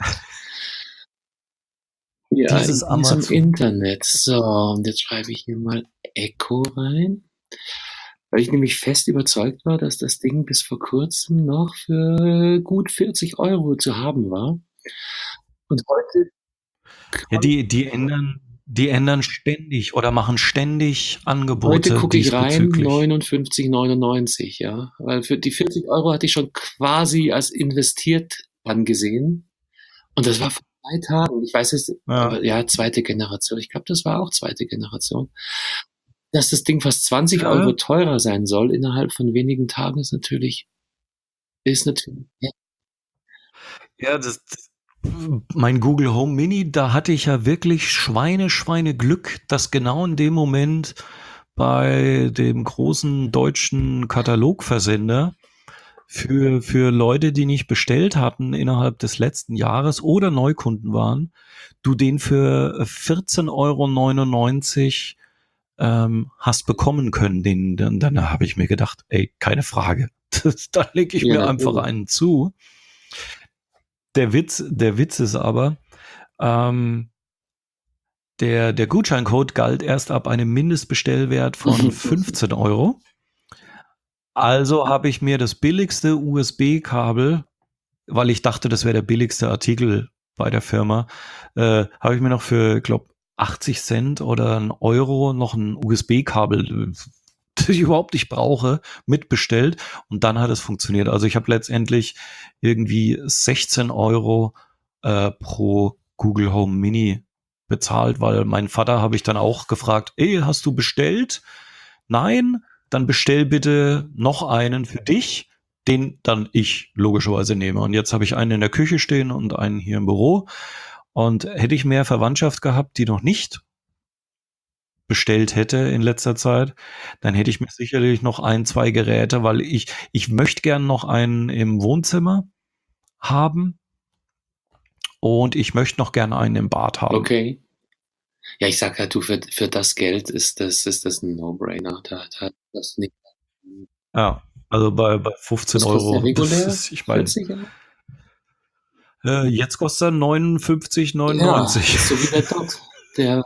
Ja, Dieses in diesem Amazon. Internet. So, und jetzt schreibe ich hier mal Echo rein. Weil ich nämlich fest überzeugt war, dass das Ding bis vor kurzem noch für gut vierzig Euro zu haben war. Und heute. Ja, die, die ändern, die ändern ständig oder machen ständig Heute Angebote gucke ich rein, diesbezüglich. neunundfünfzig neunundneunzig, ja. Weil für die vierzig Euro hatte ich schon quasi als investiert angesehen. Und das war vor drei Tagen. Ich weiß es, Ja. aber ja, zweite Generation. Ich glaube, das war auch zweite Generation. Dass das Ding fast zwanzig Ja. Euro teurer sein soll innerhalb von wenigen Tagen ist natürlich, ist natürlich, ja. Ja, das, das, mein Google Home Mini, da hatte ich ja wirklich Schweine, Schweine Glück, dass genau in dem Moment bei dem großen deutschen Katalogversender für, für Leute, die nicht bestellt hatten innerhalb des letzten Jahres oder Neukunden waren, du den für vierzehn Euro neunundneunzig ähm, hast bekommen können. Den, dann, dann habe ich mir gedacht, ey, keine Frage. Das, da lege ich Ja, mir einfach natürlich. einen zu. Der Witz, der Witz ist aber, ähm, der, der Gutscheincode galt erst ab einem Mindestbestellwert von fünfzehn Euro. Also habe ich mir das billigste U S B-Kabel, weil ich dachte, das wäre der billigste Artikel bei der Firma, äh, habe ich mir noch für, glaube achtzig Cent oder ein Euro noch ein U S B-Kabel, das ich überhaupt nicht brauche, mitbestellt. Und dann hat es funktioniert. Also ich habe letztendlich irgendwie sechzehn Euro äh, pro Google Home Mini bezahlt, weil mein Vater habe ich dann auch gefragt, ey, hast du bestellt? Nein, dann bestell bitte noch einen für dich, den dann ich logischerweise nehme. Und jetzt habe ich einen in der Küche stehen und einen hier im Büro. Und hätte ich mehr Verwandtschaft gehabt, die noch nicht bestellt hätte in letzter Zeit, dann hätte ich mir sicherlich noch ein, zwei Geräte, weil ich, ich möchte gern noch einen im Wohnzimmer haben und ich möchte noch gern einen im Bad haben. Okay. Ja, ich sag halt, du, für, für das Geld ist das, ist das ein No-Brainer. Da, da, das nicht. Ja, also bei, bei fünfzehn Was kostet der Euro, das regulär? ist, ich meine, vierzig Euro? äh, jetzt kostet er neunundfünfzig neunundneunzig. Ja, ist so wie der Dot. Der,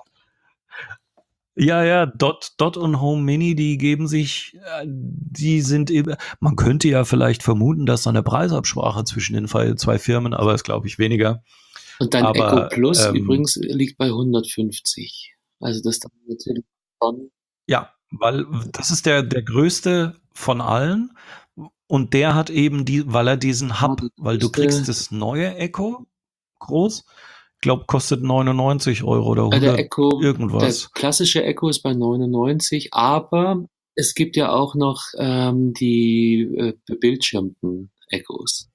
Ja, ja, Dot, Dot und Home Mini, die geben sich, äh, die sind eben, man könnte ja vielleicht vermuten, dass da eine Preisabsprache zwischen den zwei Firmen, aber das glaube ich weniger. und dein Aber, Echo Plus ähm, übrigens liegt bei hundertfünfzig. Also das dann natürlich schon. Ja, weil das ist der, der größte von allen und der hat eben die, weil er diesen Hub, die weil du größte- kriegst das neue Echo groß, ich glaube kostet neunundneunzig Euro oder Äh, der hundert Echo, der irgendwas. klassische Echo ist bei neunundneunzig, aber es gibt ja auch noch ähm, die äh, bebildschirmten Echos.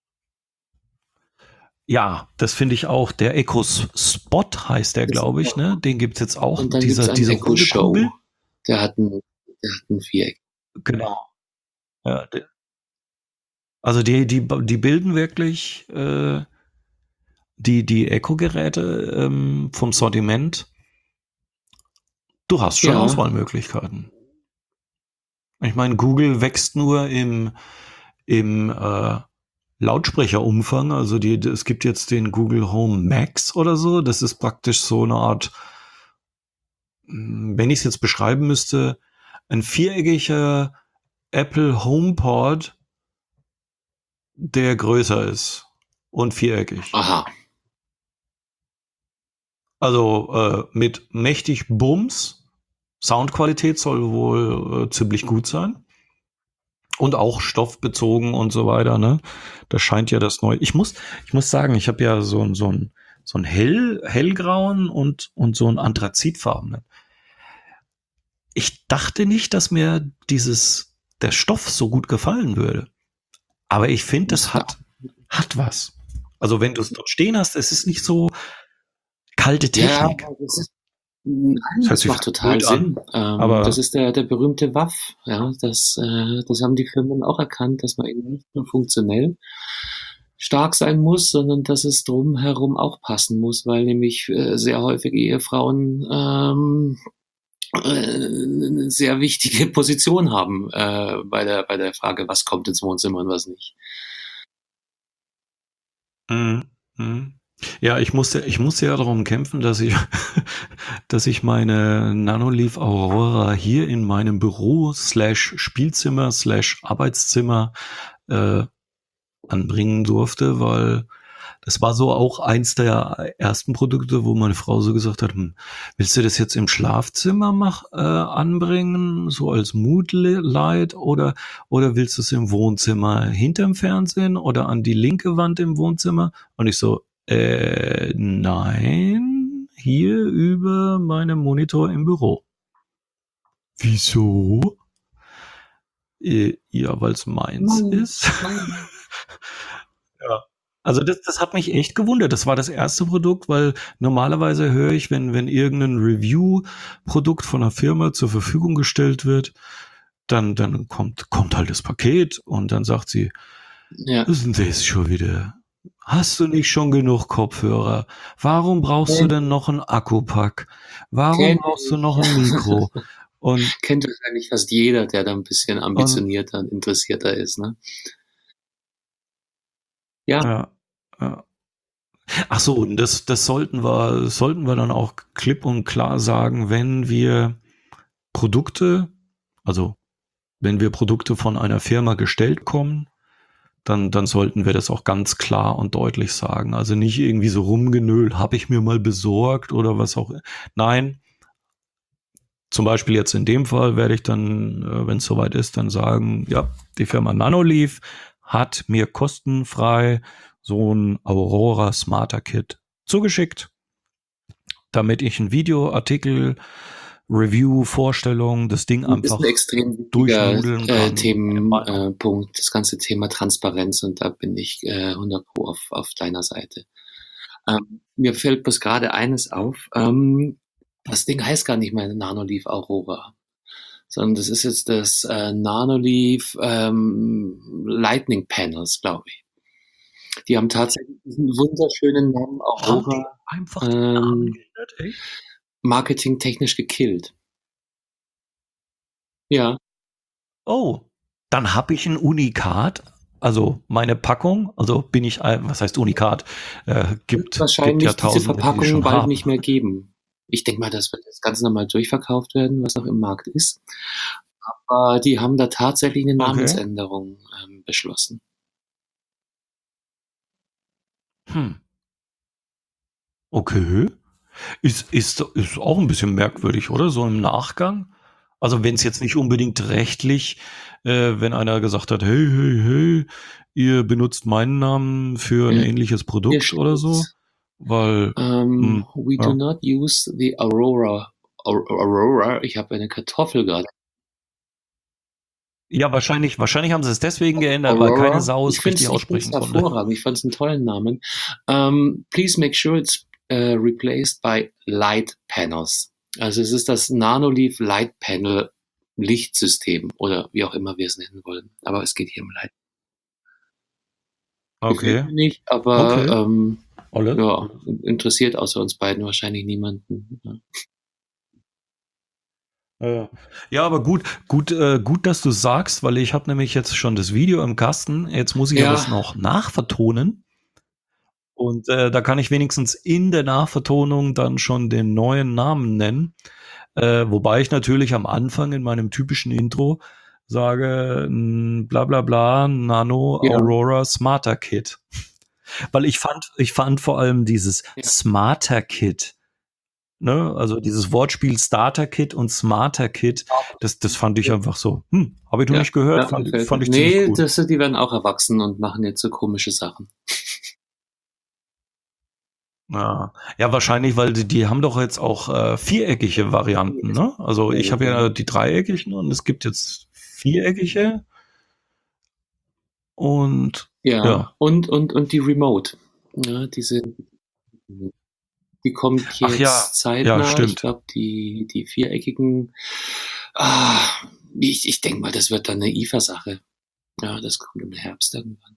Ja, das finde ich auch. Der Echo Spot heißt der, glaube ich, ne? Den gibt's jetzt auch. Und dann Dieser, gibt's einen diese Echo runde Show. Kugel. Der hat ein, der hat ein Viereck. Genau. Ja, der, also die, die, die bilden wirklich äh, die, die Echo-Geräte ähm, vom Sortiment. Du hast schon Ja. Auswahlmöglichkeiten. Ich meine, Google wächst nur im, im äh, Lautsprecherumfang. Also die, es gibt jetzt den Google Home Max oder so. Das ist praktisch so eine Art, wenn ich es jetzt beschreiben müsste, ein viereckiger Apple HomePod, der größer ist und viereckig. Aha. Also äh, mit mächtig Bums. Soundqualität soll wohl äh, ziemlich gut sein. Und auch stoffbezogen und so weiter, ne? Das scheint ja das Neue. Ich muss, ich muss sagen, ich habe ja so ein, so ein, so ein hell, hellgrauen und, und so ein anthrazitfarbenen. ich dachte nicht, dass mir dieses, der Stoff so gut gefallen würde. Aber ich finde, das hat, hat was. Also wenn du es dort stehen hast, es ist nicht so kalte Ja, Technik. das ist, nein, Das hört das sich macht total blöd an, Sinn. Ähm, das aber ist der, der berühmte W A F. Ja, das, äh, das haben die Firmen auch erkannt, dass man eben nicht nur funktionell stark sein muss, sondern dass es drumherum auch passen muss, weil nämlich äh, sehr häufig Ehefrauen ähm, äh, eine sehr wichtige Position haben äh, bei der bei der Frage, was kommt ins Wohnzimmer und was nicht. Mhm. Mhm. Ja, ich musste, ich musste ja darum kämpfen, dass ich, dass ich meine Nanoleaf Aurora hier in meinem Büro slash Spielzimmer slash Arbeitszimmer äh, anbringen durfte, weil das war so auch eins der ersten Produkte, wo meine Frau so gesagt hat, hm, willst du das jetzt im Schlafzimmer mach, äh, anbringen, so als Moodlight oder, oder willst du es im Wohnzimmer hinterm Fernsehen oder an die linke Wand im Wohnzimmer? Und ich so, äh, nein, hier über meinem Monitor im Büro. Wieso? Äh, ja, weil es meins Nein, ist. nein. Ja. Also das, das hat mich echt gewundert. Das war das erste Produkt, weil normalerweise höre ich, wenn, wenn irgendein Review-Produkt von einer Firma zur Verfügung gestellt wird, dann, dann kommt, kommt halt das Paket und dann sagt sie, Ja. was ist denn das schon wieder? Hast du nicht schon genug Kopfhörer? Warum brauchst du denn noch einen Akkupack? Warum Kenn brauchst du ich. noch ein Mikro? Und, Kennt wahrscheinlich fast jeder, der da ein bisschen und ambitionierter und interessierter ist, ne? Ja, ja, ja. Ach so, und das, das sollten wir, sollten wir dann auch klipp und klar sagen, wenn wir Produkte, also wenn wir Produkte von einer Firma gestellt kommen, dann, dann sollten wir das auch ganz klar und deutlich sagen. Also nicht irgendwie so rumgenölt, habe ich mir mal besorgt oder was auch. Nein, zum Beispiel jetzt in dem Fall werde ich dann, äh, wenn es soweit ist, dann sagen, ja, die Firma Nanoleaf hat mir kostenfrei so ein Aurora Smarter Kit zugeschickt, damit ich ein Video, Artikel, Review, Vorstellung, das Ding ist ein einfach extrem wichtiger durchnudeln äh, kann. Themenpunkt, äh, Punkt, das ganze Thema Transparenz, und da bin ich äh, hundert Pro auf, auf deiner Seite. Ähm, mir fällt bloß gerade eines auf. Ähm, das Ding heißt gar nicht mehr Nanoleaf Aurora, sondern das ist jetzt das äh, Nanoleaf ähm, Lightning Panels, glaube ich. Die haben tatsächlich diesen wunderschönen Namen Haben die Aurora einfach den Namen ähm, geändert, echt? marketingtechnisch gekillt. Ja, Oh, dann habe ich ein Unikat. Also meine Packung, also bin ich, ein- was heißt Unikat? Äh, wird gibt, gibt ja wahrscheinlich diese Tausende, die die Verpackung schon bald haben. nicht mehr geben. Ich denke mal, das wird jetzt ganz normal durchverkauft werden, was noch im Markt ist. Aber die haben da tatsächlich eine Okay. Namensänderung ähm, beschlossen. Hm. Okay. Ist, ist, ist auch ein bisschen merkwürdig, oder? So im Nachgang. Also wenn es jetzt nicht unbedingt rechtlich, äh, wenn einer gesagt hat, hey, hey, hey, ihr benutzt meinen Namen für ein Ja, ähnliches hier Produkt oder so, steht, weil, ähm, hm, we do ja. not use the Aurora. Aurora, ich habe eine Kartoffel gerade. Ja, wahrscheinlich, wahrscheinlich haben sie es deswegen geändert, weil keine Aurora, Sau ich es finde richtig es ich find's aussprechen konnte. hervorragend. Ich fand es einen tollen Namen. Um, please make sure it's uh, replaced by Light Panels. Also es ist das Nanoleaf Light Panel Lichtsystem oder wie auch immer wir es nennen wollen. Aber es geht hier um Light. Gefällt Okay, mir nicht, aber okay, ähm, alles. ja, interessiert außer uns beiden wahrscheinlich niemanden. Ja, Ja, ja, aber gut, gut, äh, gut, dass du sagst, weil ich habe nämlich jetzt schon das Video im Kasten. Jetzt muss ich aber ja, es noch nachvertonen. Und äh, da kann ich wenigstens in der Nachvertonung dann schon den neuen Namen nennen. Äh, wobei ich natürlich am Anfang in meinem typischen Intro sage, mh, bla bla bla, Nano ja, Aurora Smarter Kit. Weil ich fand, ich fand vor allem dieses ja. Smarter Kit, ne, also dieses Wortspiel Starter Kit und Smarter Kit, das, das fand ich einfach so, hm, habe ich noch Ja, nicht gehört, ja, fand, gefällt mir. fand ich ziemlich Nee, gut. das, die werden auch erwachsen und machen jetzt so komische Sachen. Ja, ja, wahrscheinlich, weil die, die haben doch jetzt auch äh, viereckige Varianten, ne? Also ich habe ja die dreieckigen und es gibt jetzt viereckige und Ja, ja. und, und, und die Remote. Ja, diese, die kommt Ach ja, jetzt ja, zeitnah. Ich stimmt. glaube, die, die viereckigen, ah, ich, ich denke mal, das wird dann eine I F A-Sache. Ja, das kommt im Herbst irgendwann.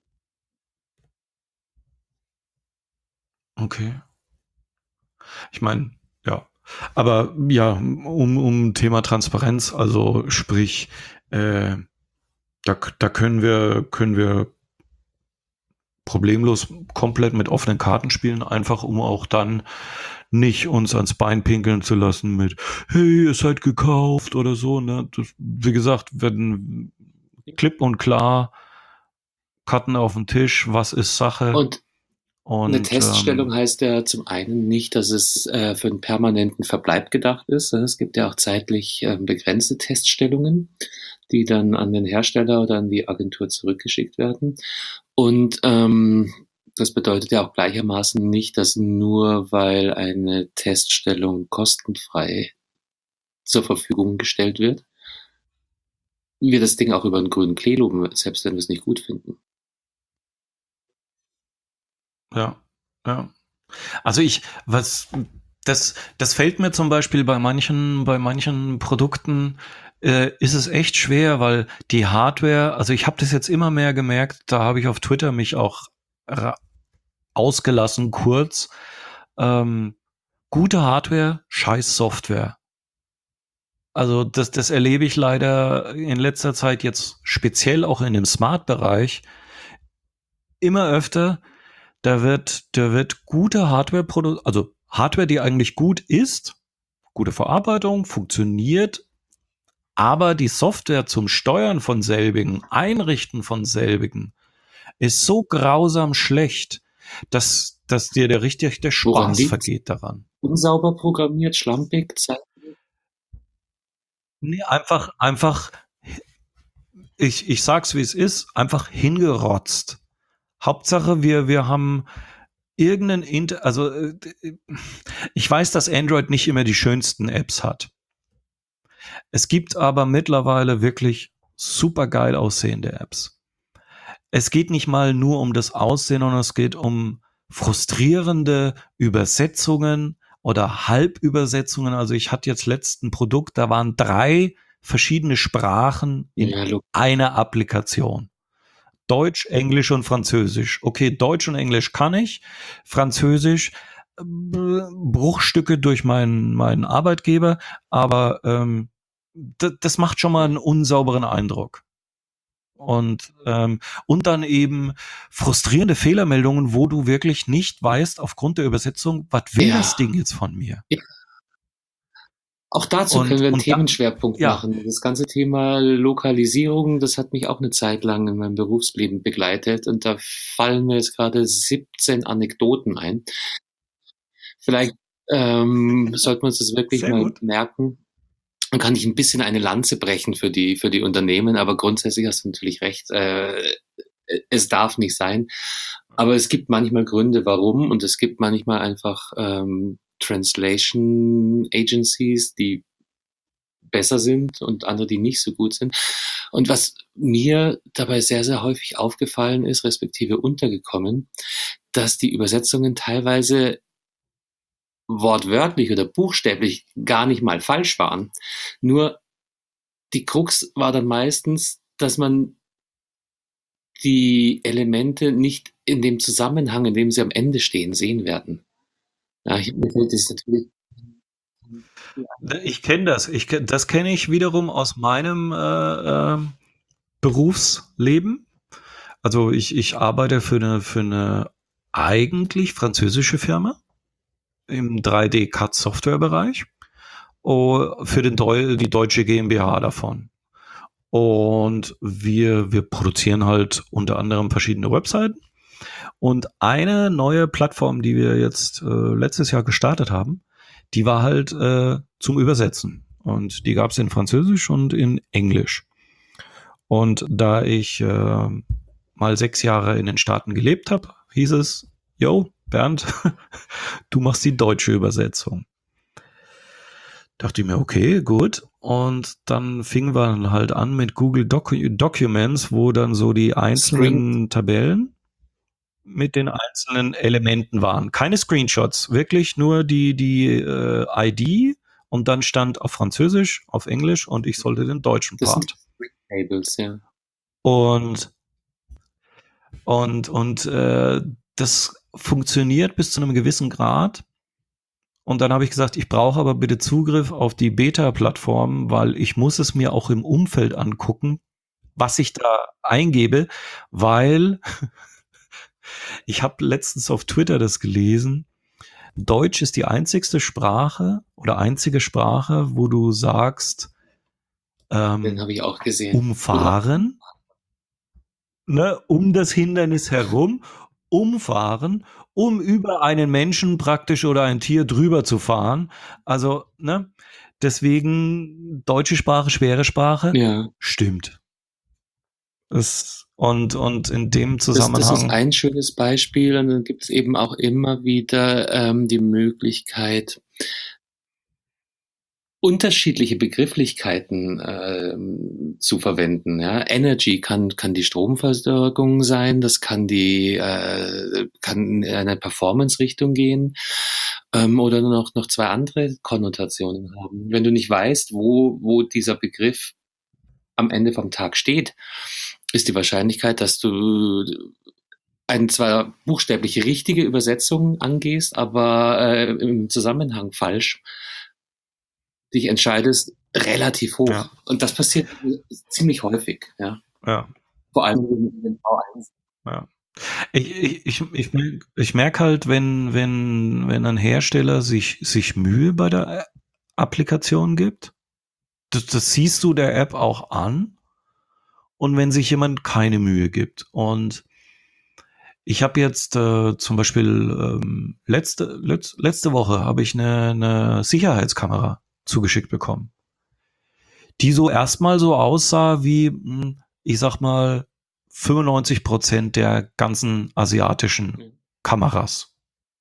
Okay. Ich meine, ja. Aber ja, um, um Thema Transparenz, also sprich, äh, da, da können wir, können wir problemlos komplett mit offenen Karten spielen, einfach um auch dann nicht uns ans Bein pinkeln zu lassen mit, hey, ihr seid gekauft oder so. Ne? Das, wie gesagt, wenn klipp und klar, Karten auf den Tisch, was ist Sache? Und eine Und Teststellung ähm, heißt ja zum einen nicht, dass es äh, für einen permanenten Verbleib gedacht ist. Es gibt ja auch zeitlich äh, begrenzte Teststellungen, die dann an den Hersteller oder an die Agentur zurückgeschickt werden. Und ähm, das bedeutet ja auch gleichermaßen nicht, dass nur weil eine Teststellung kostenfrei zur Verfügung gestellt wird, wir das Ding auch über den grünen Klee loben, selbst wenn wir es nicht gut finden. ja, ja. Also ich, was, das, das fällt mir zum Beispiel bei manchen, bei manchen Produkten, äh, ist es echt schwer, weil die Hardware, also ich habe das jetzt immer mehr gemerkt, da habe ich auf Twitter mich auch ra- ausgelassen, kurz. Ähm, gute Hardware, scheiß Software. Also das, das erlebe ich leider in letzter Zeit jetzt speziell auch in dem Smart-Bereich immer öfter. Da wird, da wird gute Hardware produziert, also Hardware, die eigentlich gut ist, gute Verarbeitung, funktioniert, aber die Software zum Steuern von selbigen, Einrichten von selbigen, ist so grausam schlecht, dass, dass dir der richtig der Woran Spaß liegt's? vergeht daran. Unsauber programmiert, schlampig, Zeit. Nee, einfach, einfach, ich, ich sag's wie es ist, einfach hingerotzt. Hauptsache, wir, wir haben irgendeinen, Inter also äh, ich weiß, dass Android nicht immer die schönsten Apps hat. Es gibt aber mittlerweile wirklich super geil aussehende Apps. Es geht nicht mal nur um das Aussehen, sondern es geht um frustrierende Übersetzungen oder Halbübersetzungen. Also ich hatte jetzt letzten Produkt, da waren drei verschiedene Sprachen in Ja, einer Applikation. Deutsch, Englisch und Französisch. Okay, Deutsch und Englisch kann ich. Französisch äh, Bruchstücke durch meinen, meinen Arbeitgeber, aber ähm, d- das macht schon mal einen unsauberen Eindruck. Und, ähm, und dann eben frustrierende Fehlermeldungen, wo du wirklich nicht weißt, aufgrund der Übersetzung, was will das ja. Ding jetzt von mir? Ja. Auch dazu können Und, wir einen und da, Themenschwerpunkt ja, machen. Das ganze Thema Lokalisierung, das hat mich auch eine Zeit lang in meinem Berufsleben begleitet und da fallen mir jetzt gerade siebzehn Anekdoten ein. Vielleicht ähm, sollten wir uns das wirklich sehr mal gut. merken. Dann kann ich ein bisschen eine Lanze brechen für die, für die Unternehmen, aber grundsätzlich hast du natürlich recht. Äh, es darf nicht sein. Aber es gibt manchmal Gründe, warum, und es gibt manchmal einfach ähm, Translation Agencies, die besser sind und andere, die nicht so gut sind. Und was mir dabei sehr, sehr häufig aufgefallen ist, respektive untergekommen, dass die Übersetzungen teilweise wortwörtlich oder buchstäblich gar nicht mal falsch waren. Nur die Krux war dann meistens, dass man die Elemente nicht in dem Zusammenhang, in dem sie am Ende stehen, sehen werden. Ja, ich, mir fällt das natürlich. Ich kenne das. Ich, kenn- das kenne ich wiederum aus meinem äh, äh, Berufsleben. Also ich, ich arbeite für eine, für eine eigentlich französische Firma im drei D-C A D-Software-Bereich oh, für den Deu die deutsche GmbH davon. Und wir, wir produzieren halt unter anderem verschiedene Webseiten. Und eine neue Plattform, die wir jetzt äh, letztes Jahr gestartet haben, die war halt äh, zum Übersetzen. Und die gab es in Französisch und in Englisch. Und da ich äh, mal sechs Jahre in den Staaten gelebt habe, hieß es, yo, Bernd, du machst die deutsche Übersetzung. Dachte ich mir, okay, gut. Und dann fingen wir dann halt an mit Google Docu- Documents, wo dann so die einzelnen Screen. Tabellen mit den einzelnen Elementen waren. Keine Screenshots, wirklich nur die, die äh, I D und dann stand auf Französisch, auf Englisch und ich sollte den deutschen Das sind Part. Screen Tables, ja. Und und und äh, das funktioniert bis zu einem gewissen Grad. Und dann habe ich gesagt, ich brauche aber bitte Zugriff auf die Beta-Plattform, weil ich muss es mir auch im Umfeld angucken, was ich da eingebe, weil ich habe letztens auf Twitter das gelesen. Deutsch ist die einzigste Sprache oder einzige Sprache, wo du sagst, Den ähm, habe ich auch gesehen. umfahren, ne, um das Hindernis herum, umfahren, um über einen Menschen praktisch oder ein Tier drüber zu fahren. Also, ne, deswegen deutsche Sprache, schwere Sprache, Ja. stimmt. Es, und, und in dem Das, das ist Zusammenhang, ein schönes Beispiel. Und dann gibt es eben auch immer wieder ähm, die Möglichkeit, unterschiedliche Begrifflichkeiten ähm, zu verwenden. Ja? Energy kann, kann die Stromversorgung sein, das kann die äh, kann in eine Performance-Richtung gehen ähm, oder noch, noch zwei andere Konnotationen haben. Wenn du nicht weißt, wo, wo dieser Begriff am Ende vom Tag steht, ist die Wahrscheinlichkeit, dass du eine zwar buchstäblich richtige Übersetzung angehst, aber äh, im Zusammenhang falsch dich entscheidest, relativ hoch. ja, Und das passiert ziemlich häufig, ja. ja, Vor allem in den V eins. ja. Ich, ich, ich, ich, merk- ich merke halt, wenn, wenn, wenn ein Hersteller sich, sich Mühe bei der Ä- Applikation gibt, das, das siehst du der App auch an. Und wenn sich jemand keine Mühe gibt. Und ich habe jetzt äh, zum Beispiel ähm, letzte, letz, letzte Woche habe ich eine, eine Sicherheitskamera zugeschickt bekommen, die so erstmal so aussah wie, mh, ich sag mal, fünfundneunzig Prozent der ganzen asiatischen Kameras.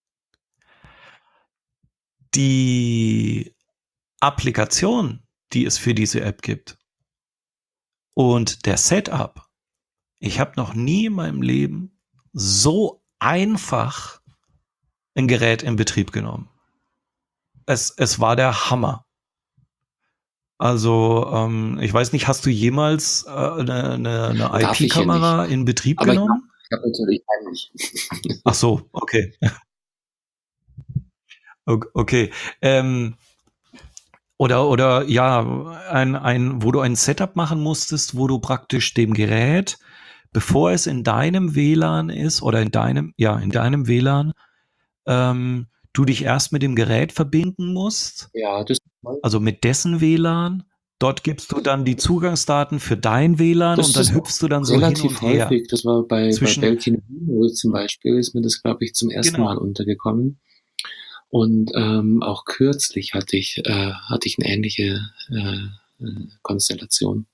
Die Applikation, die es für diese App gibt und der Setup, ich habe noch nie in meinem Leben so einfach ein Gerät in Betrieb genommen. Es, es war der Hammer. Also, ähm, ich weiß nicht, hast du jemals äh, eine, eine, eine Darf ich ja nicht. I P-Kamera in Betrieb Aber ich habe genommen? hab natürlich heimlich. Ach so, okay. Ok- Okay. Ähm, oder, oder ja, ein, ein, wo du ein Setup machen musstest, wo du praktisch dem Gerät, bevor es in deinem W L A N ist oder in deinem, ja, in deinem W L A N, ähm, du dich erst mit dem Gerät verbinden musst, Ja, das, also mit dessen W L A N. Dort gibst du dann die Zugangsdaten für dein W L A N das und dann ist auch hüpfst du dann so hin relativ und her häufig. Das war bei, bei zwischen, Belkin Vino zum Beispiel, ist mir das, glaube ich, zum ersten genau. Mal untergekommen. Und ähm, auch kürzlich hatte ich, äh, hatte ich eine ähnliche äh, äh, Konstellation.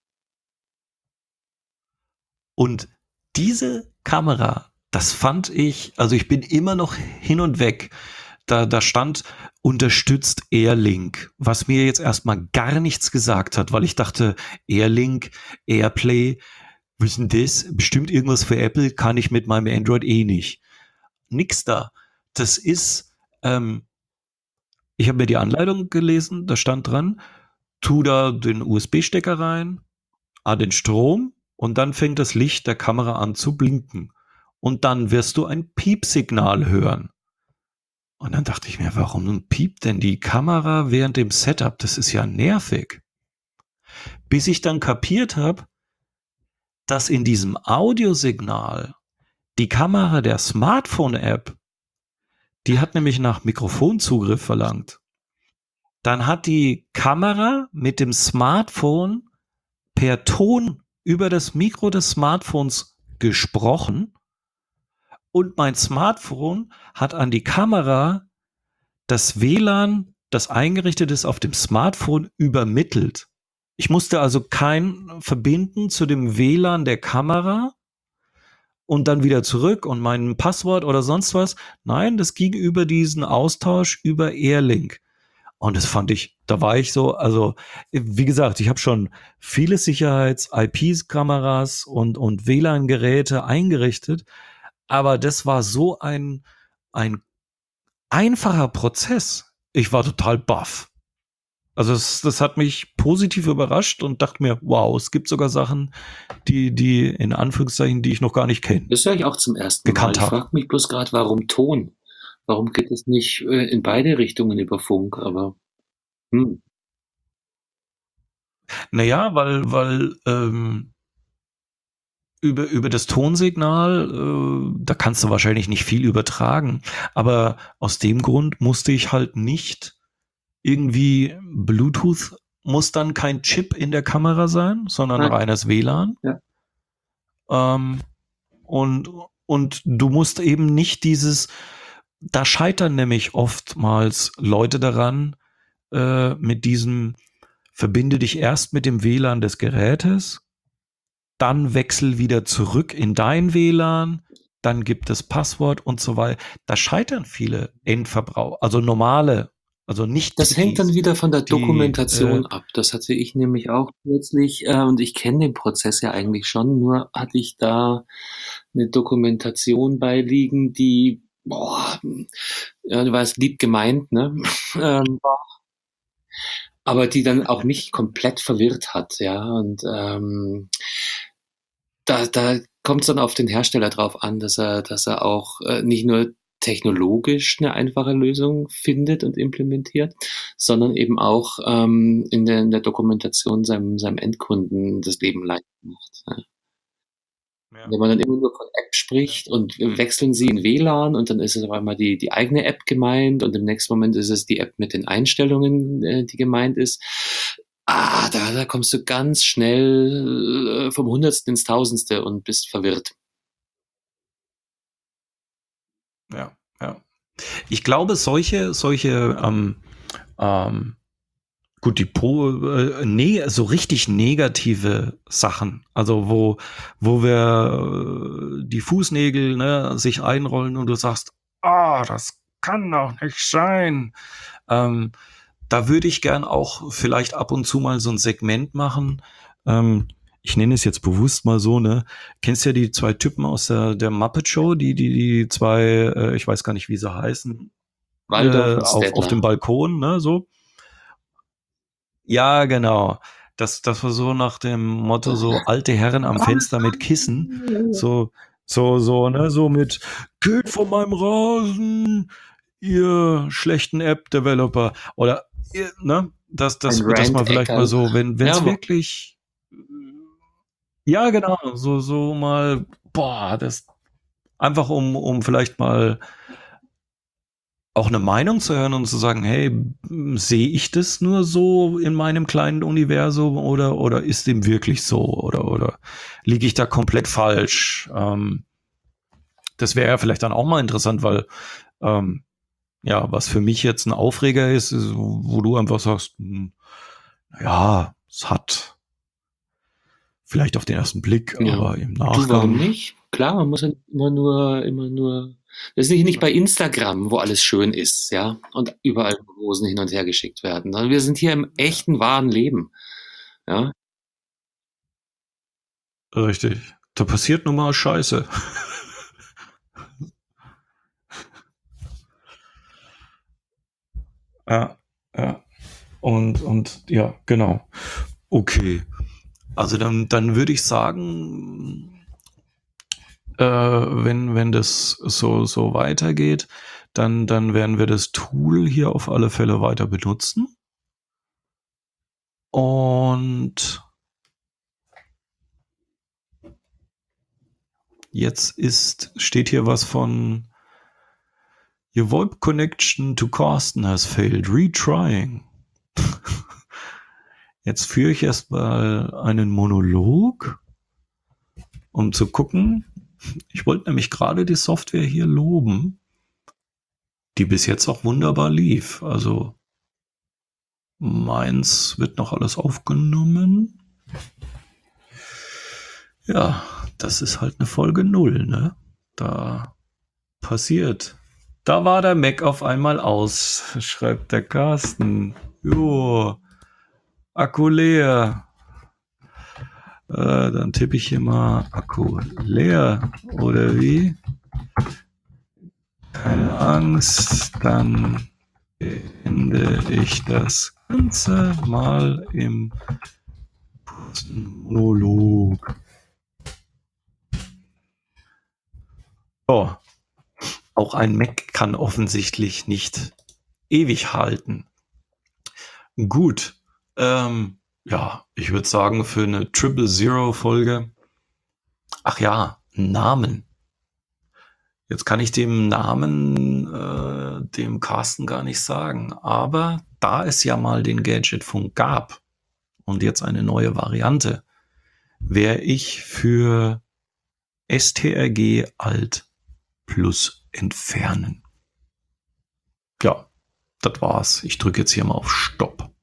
Und diese Kamera, das fand ich, also ich bin immer noch hin und weg. Da, da stand unterstützt Airlink, was mir jetzt erstmal gar nichts gesagt hat, weil ich dachte, Airlink, Airplay, was ist denn das? Bestimmt irgendwas für Apple, kann ich mit meinem Android eh nicht. Nix da. Das ist, ähm, ich habe mir die Anleitung gelesen, da stand dran, tu da den U S B-Stecker rein, ah, den Strom und dann fängt das Licht der Kamera an zu blinken. Und dann wirst du ein Piepsignal hören. Und dann dachte ich mir, warum piept denn die Kamera während dem Setup? Das ist ja nervig. Bis ich dann kapiert habe, dass in diesem Audiosignal die Kamera der Smartphone-App, die hat nämlich nach Mikrofonzugriff verlangt. Dann hat die Kamera mit dem Smartphone per Ton über das Mikro des Smartphones gesprochen und mein Smartphone hat an die Kamera das W L A N, das eingerichtet ist auf dem Smartphone, übermittelt. Ich musste also kein verbinden zu dem W L A N der Kamera, und dann wieder zurück und mein Passwort oder sonst was. Nein, das ging über diesen Austausch über Airlink. Und das fand ich, da war ich so, also wie gesagt, ich habe schon viele Sicherheits-I P-Kameras und, und W L A N-Geräte eingerichtet, aber das war so ein, ein einfacher Prozess. Ich war total baff. Also das, das hat mich positiv überrascht und dachte mir, wow, es gibt sogar Sachen, die, die in Anführungszeichen, die ich noch gar nicht kenne, Das höre ich auch zum ersten Mal. gekannt Ich habe. frage mich bloß gerade, warum Ton? Warum geht es nicht äh, in beide Richtungen über Funk? Aber hm. Naja, weil, weil ähm, über, über das Tonsignal, äh, da kannst du wahrscheinlich nicht viel übertragen. Aber aus dem Grund musste ich halt nicht irgendwie Bluetooth, muss dann kein Chip in der Kamera sein, sondern Nein. reines W L A N. Ja. Ähm, und, und du musst eben nicht dieses, da scheitern nämlich oftmals Leute daran, äh, mit diesem, verbinde dich erst mit dem W L A N des Gerätes, dann wechsel wieder zurück in dein W L A N, dann gibt es Passwort und so weiter. Da scheitern viele Endverbraucher, also normale, also nicht Das hängt dann Techies, wieder von der die, äh, Dokumentation ab. Das hatte ich nämlich auch plötzlich, äh, und ich kenne den Prozess ja eigentlich schon, nur hatte ich da eine Dokumentation beiliegen, die, boah, ja, du weißt, lieb gemeint, ne? ähm, aber die dann auch mich komplett verwirrt hat, ja. Und ähm, da, da kommt es dann auf den Hersteller drauf an, dass er, dass er auch äh, nicht nur technologisch eine einfache Lösung findet und implementiert, sondern eben auch ähm, in, der, in der Dokumentation seinem, seinem Endkunden das Leben leicht macht. Ja. ja, Wenn man dann immer nur von App ja, spricht und wechseln sie in W L A N und dann ist es auf einmal die, die eigene App gemeint und im nächsten Moment ist es die App mit den Einstellungen, äh, die gemeint ist. Ah, da, da kommst du ganz schnell äh, vom Hundertsten ins Tausendste und bist verwirrt. ja, ja. Ich glaube, solche, solche, ähm, ähm, gut, die po, äh, ne, so richtig negative Sachen, also wo, wo wir äh, die Fußnägel ne, sich einrollen und du sagst, ah, das kann doch nicht sein. Ähm, da würde ich gern auch vielleicht ab und zu mal so ein Segment machen. Ähm, ich nenne es jetzt bewusst mal so, ne? Kennst ja die zwei Typen aus der, der Muppet Show, die, die, die zwei, äh, ich weiß gar nicht, wie sie heißen, Waldorf äh, und auf, auf dem Stettler. Balkon, ne, so. Ja, genau. Das, das war so nach dem Motto, so alte Herren am Fenster mit Kissen. So, so, so, ne, so mit, geht von meinem Rasen, ihr schlechten App-Developer. Oder, ihr, ne, dass, Ein dass, dass man vielleicht mal Rant-Eckerl. so, wenn, wenn es Ja, wo, wirklich, ja, genau, so, so mal, boah, das, einfach um, um vielleicht mal auch eine Meinung zu hören und zu sagen, hey, sehe ich das nur so in meinem kleinen Universum oder, oder ist dem wirklich so oder, oder liege ich da komplett falsch? Ähm, das wäre ja vielleicht dann auch mal interessant, weil ähm, ja, was für mich jetzt ein Aufreger ist, ist wo du einfach sagst, hm, ja, es hat vielleicht auf den ersten Blick, ja. aber im Du, warum Nachgang, nicht? Klar, man muss ja immer nur, immer nur. Das ist nicht, nicht bei Instagram, wo alles schön ist, ja, und überall Rosen hin und her geschickt werden, sondern wir sind hier im ja, echten, wahren Leben, ja. richtig. Da passiert nun mal Scheiße. Ja, ja. Und, und ja, genau. Okay. Also dann, dann würde ich sagen, äh, wenn, wenn das so, so weitergeht, dann, dann werden wir das Tool hier auf alle Fälle weiter benutzen. Und jetzt ist, steht hier was von Your V oIP connection to Carsten has failed. Retrying. Jetzt führe ich erstmal einen Monolog, um zu gucken. Ich wollte nämlich gerade die Software hier loben, die bis jetzt auch wunderbar lief. Also meins wird noch alles aufgenommen. Ja, das ist halt eine Folge null, ne? Da passiert. Da war der Mac auf einmal aus, schreibt der Carsten. Jo, Akku leer. Äh, dann tippe ich hier mal Akku leer. Oder wie? Keine Angst, dann beende ich das Ganze mal im Monolog. So, auch ein Mac kann offensichtlich nicht ewig halten. Gut, ähm, ja, ich würde sagen, für eine Triple Zero Folge, ach ja, Namen. Jetzt kann ich dem Namen äh, dem Carsten gar nicht sagen, aber da es ja mal den Gadgetfunk gab und jetzt eine neue Variante, wäre ich für S T R G Alt plus entfernen. Ja, das war's. Ich drücke jetzt hier mal auf Stopp.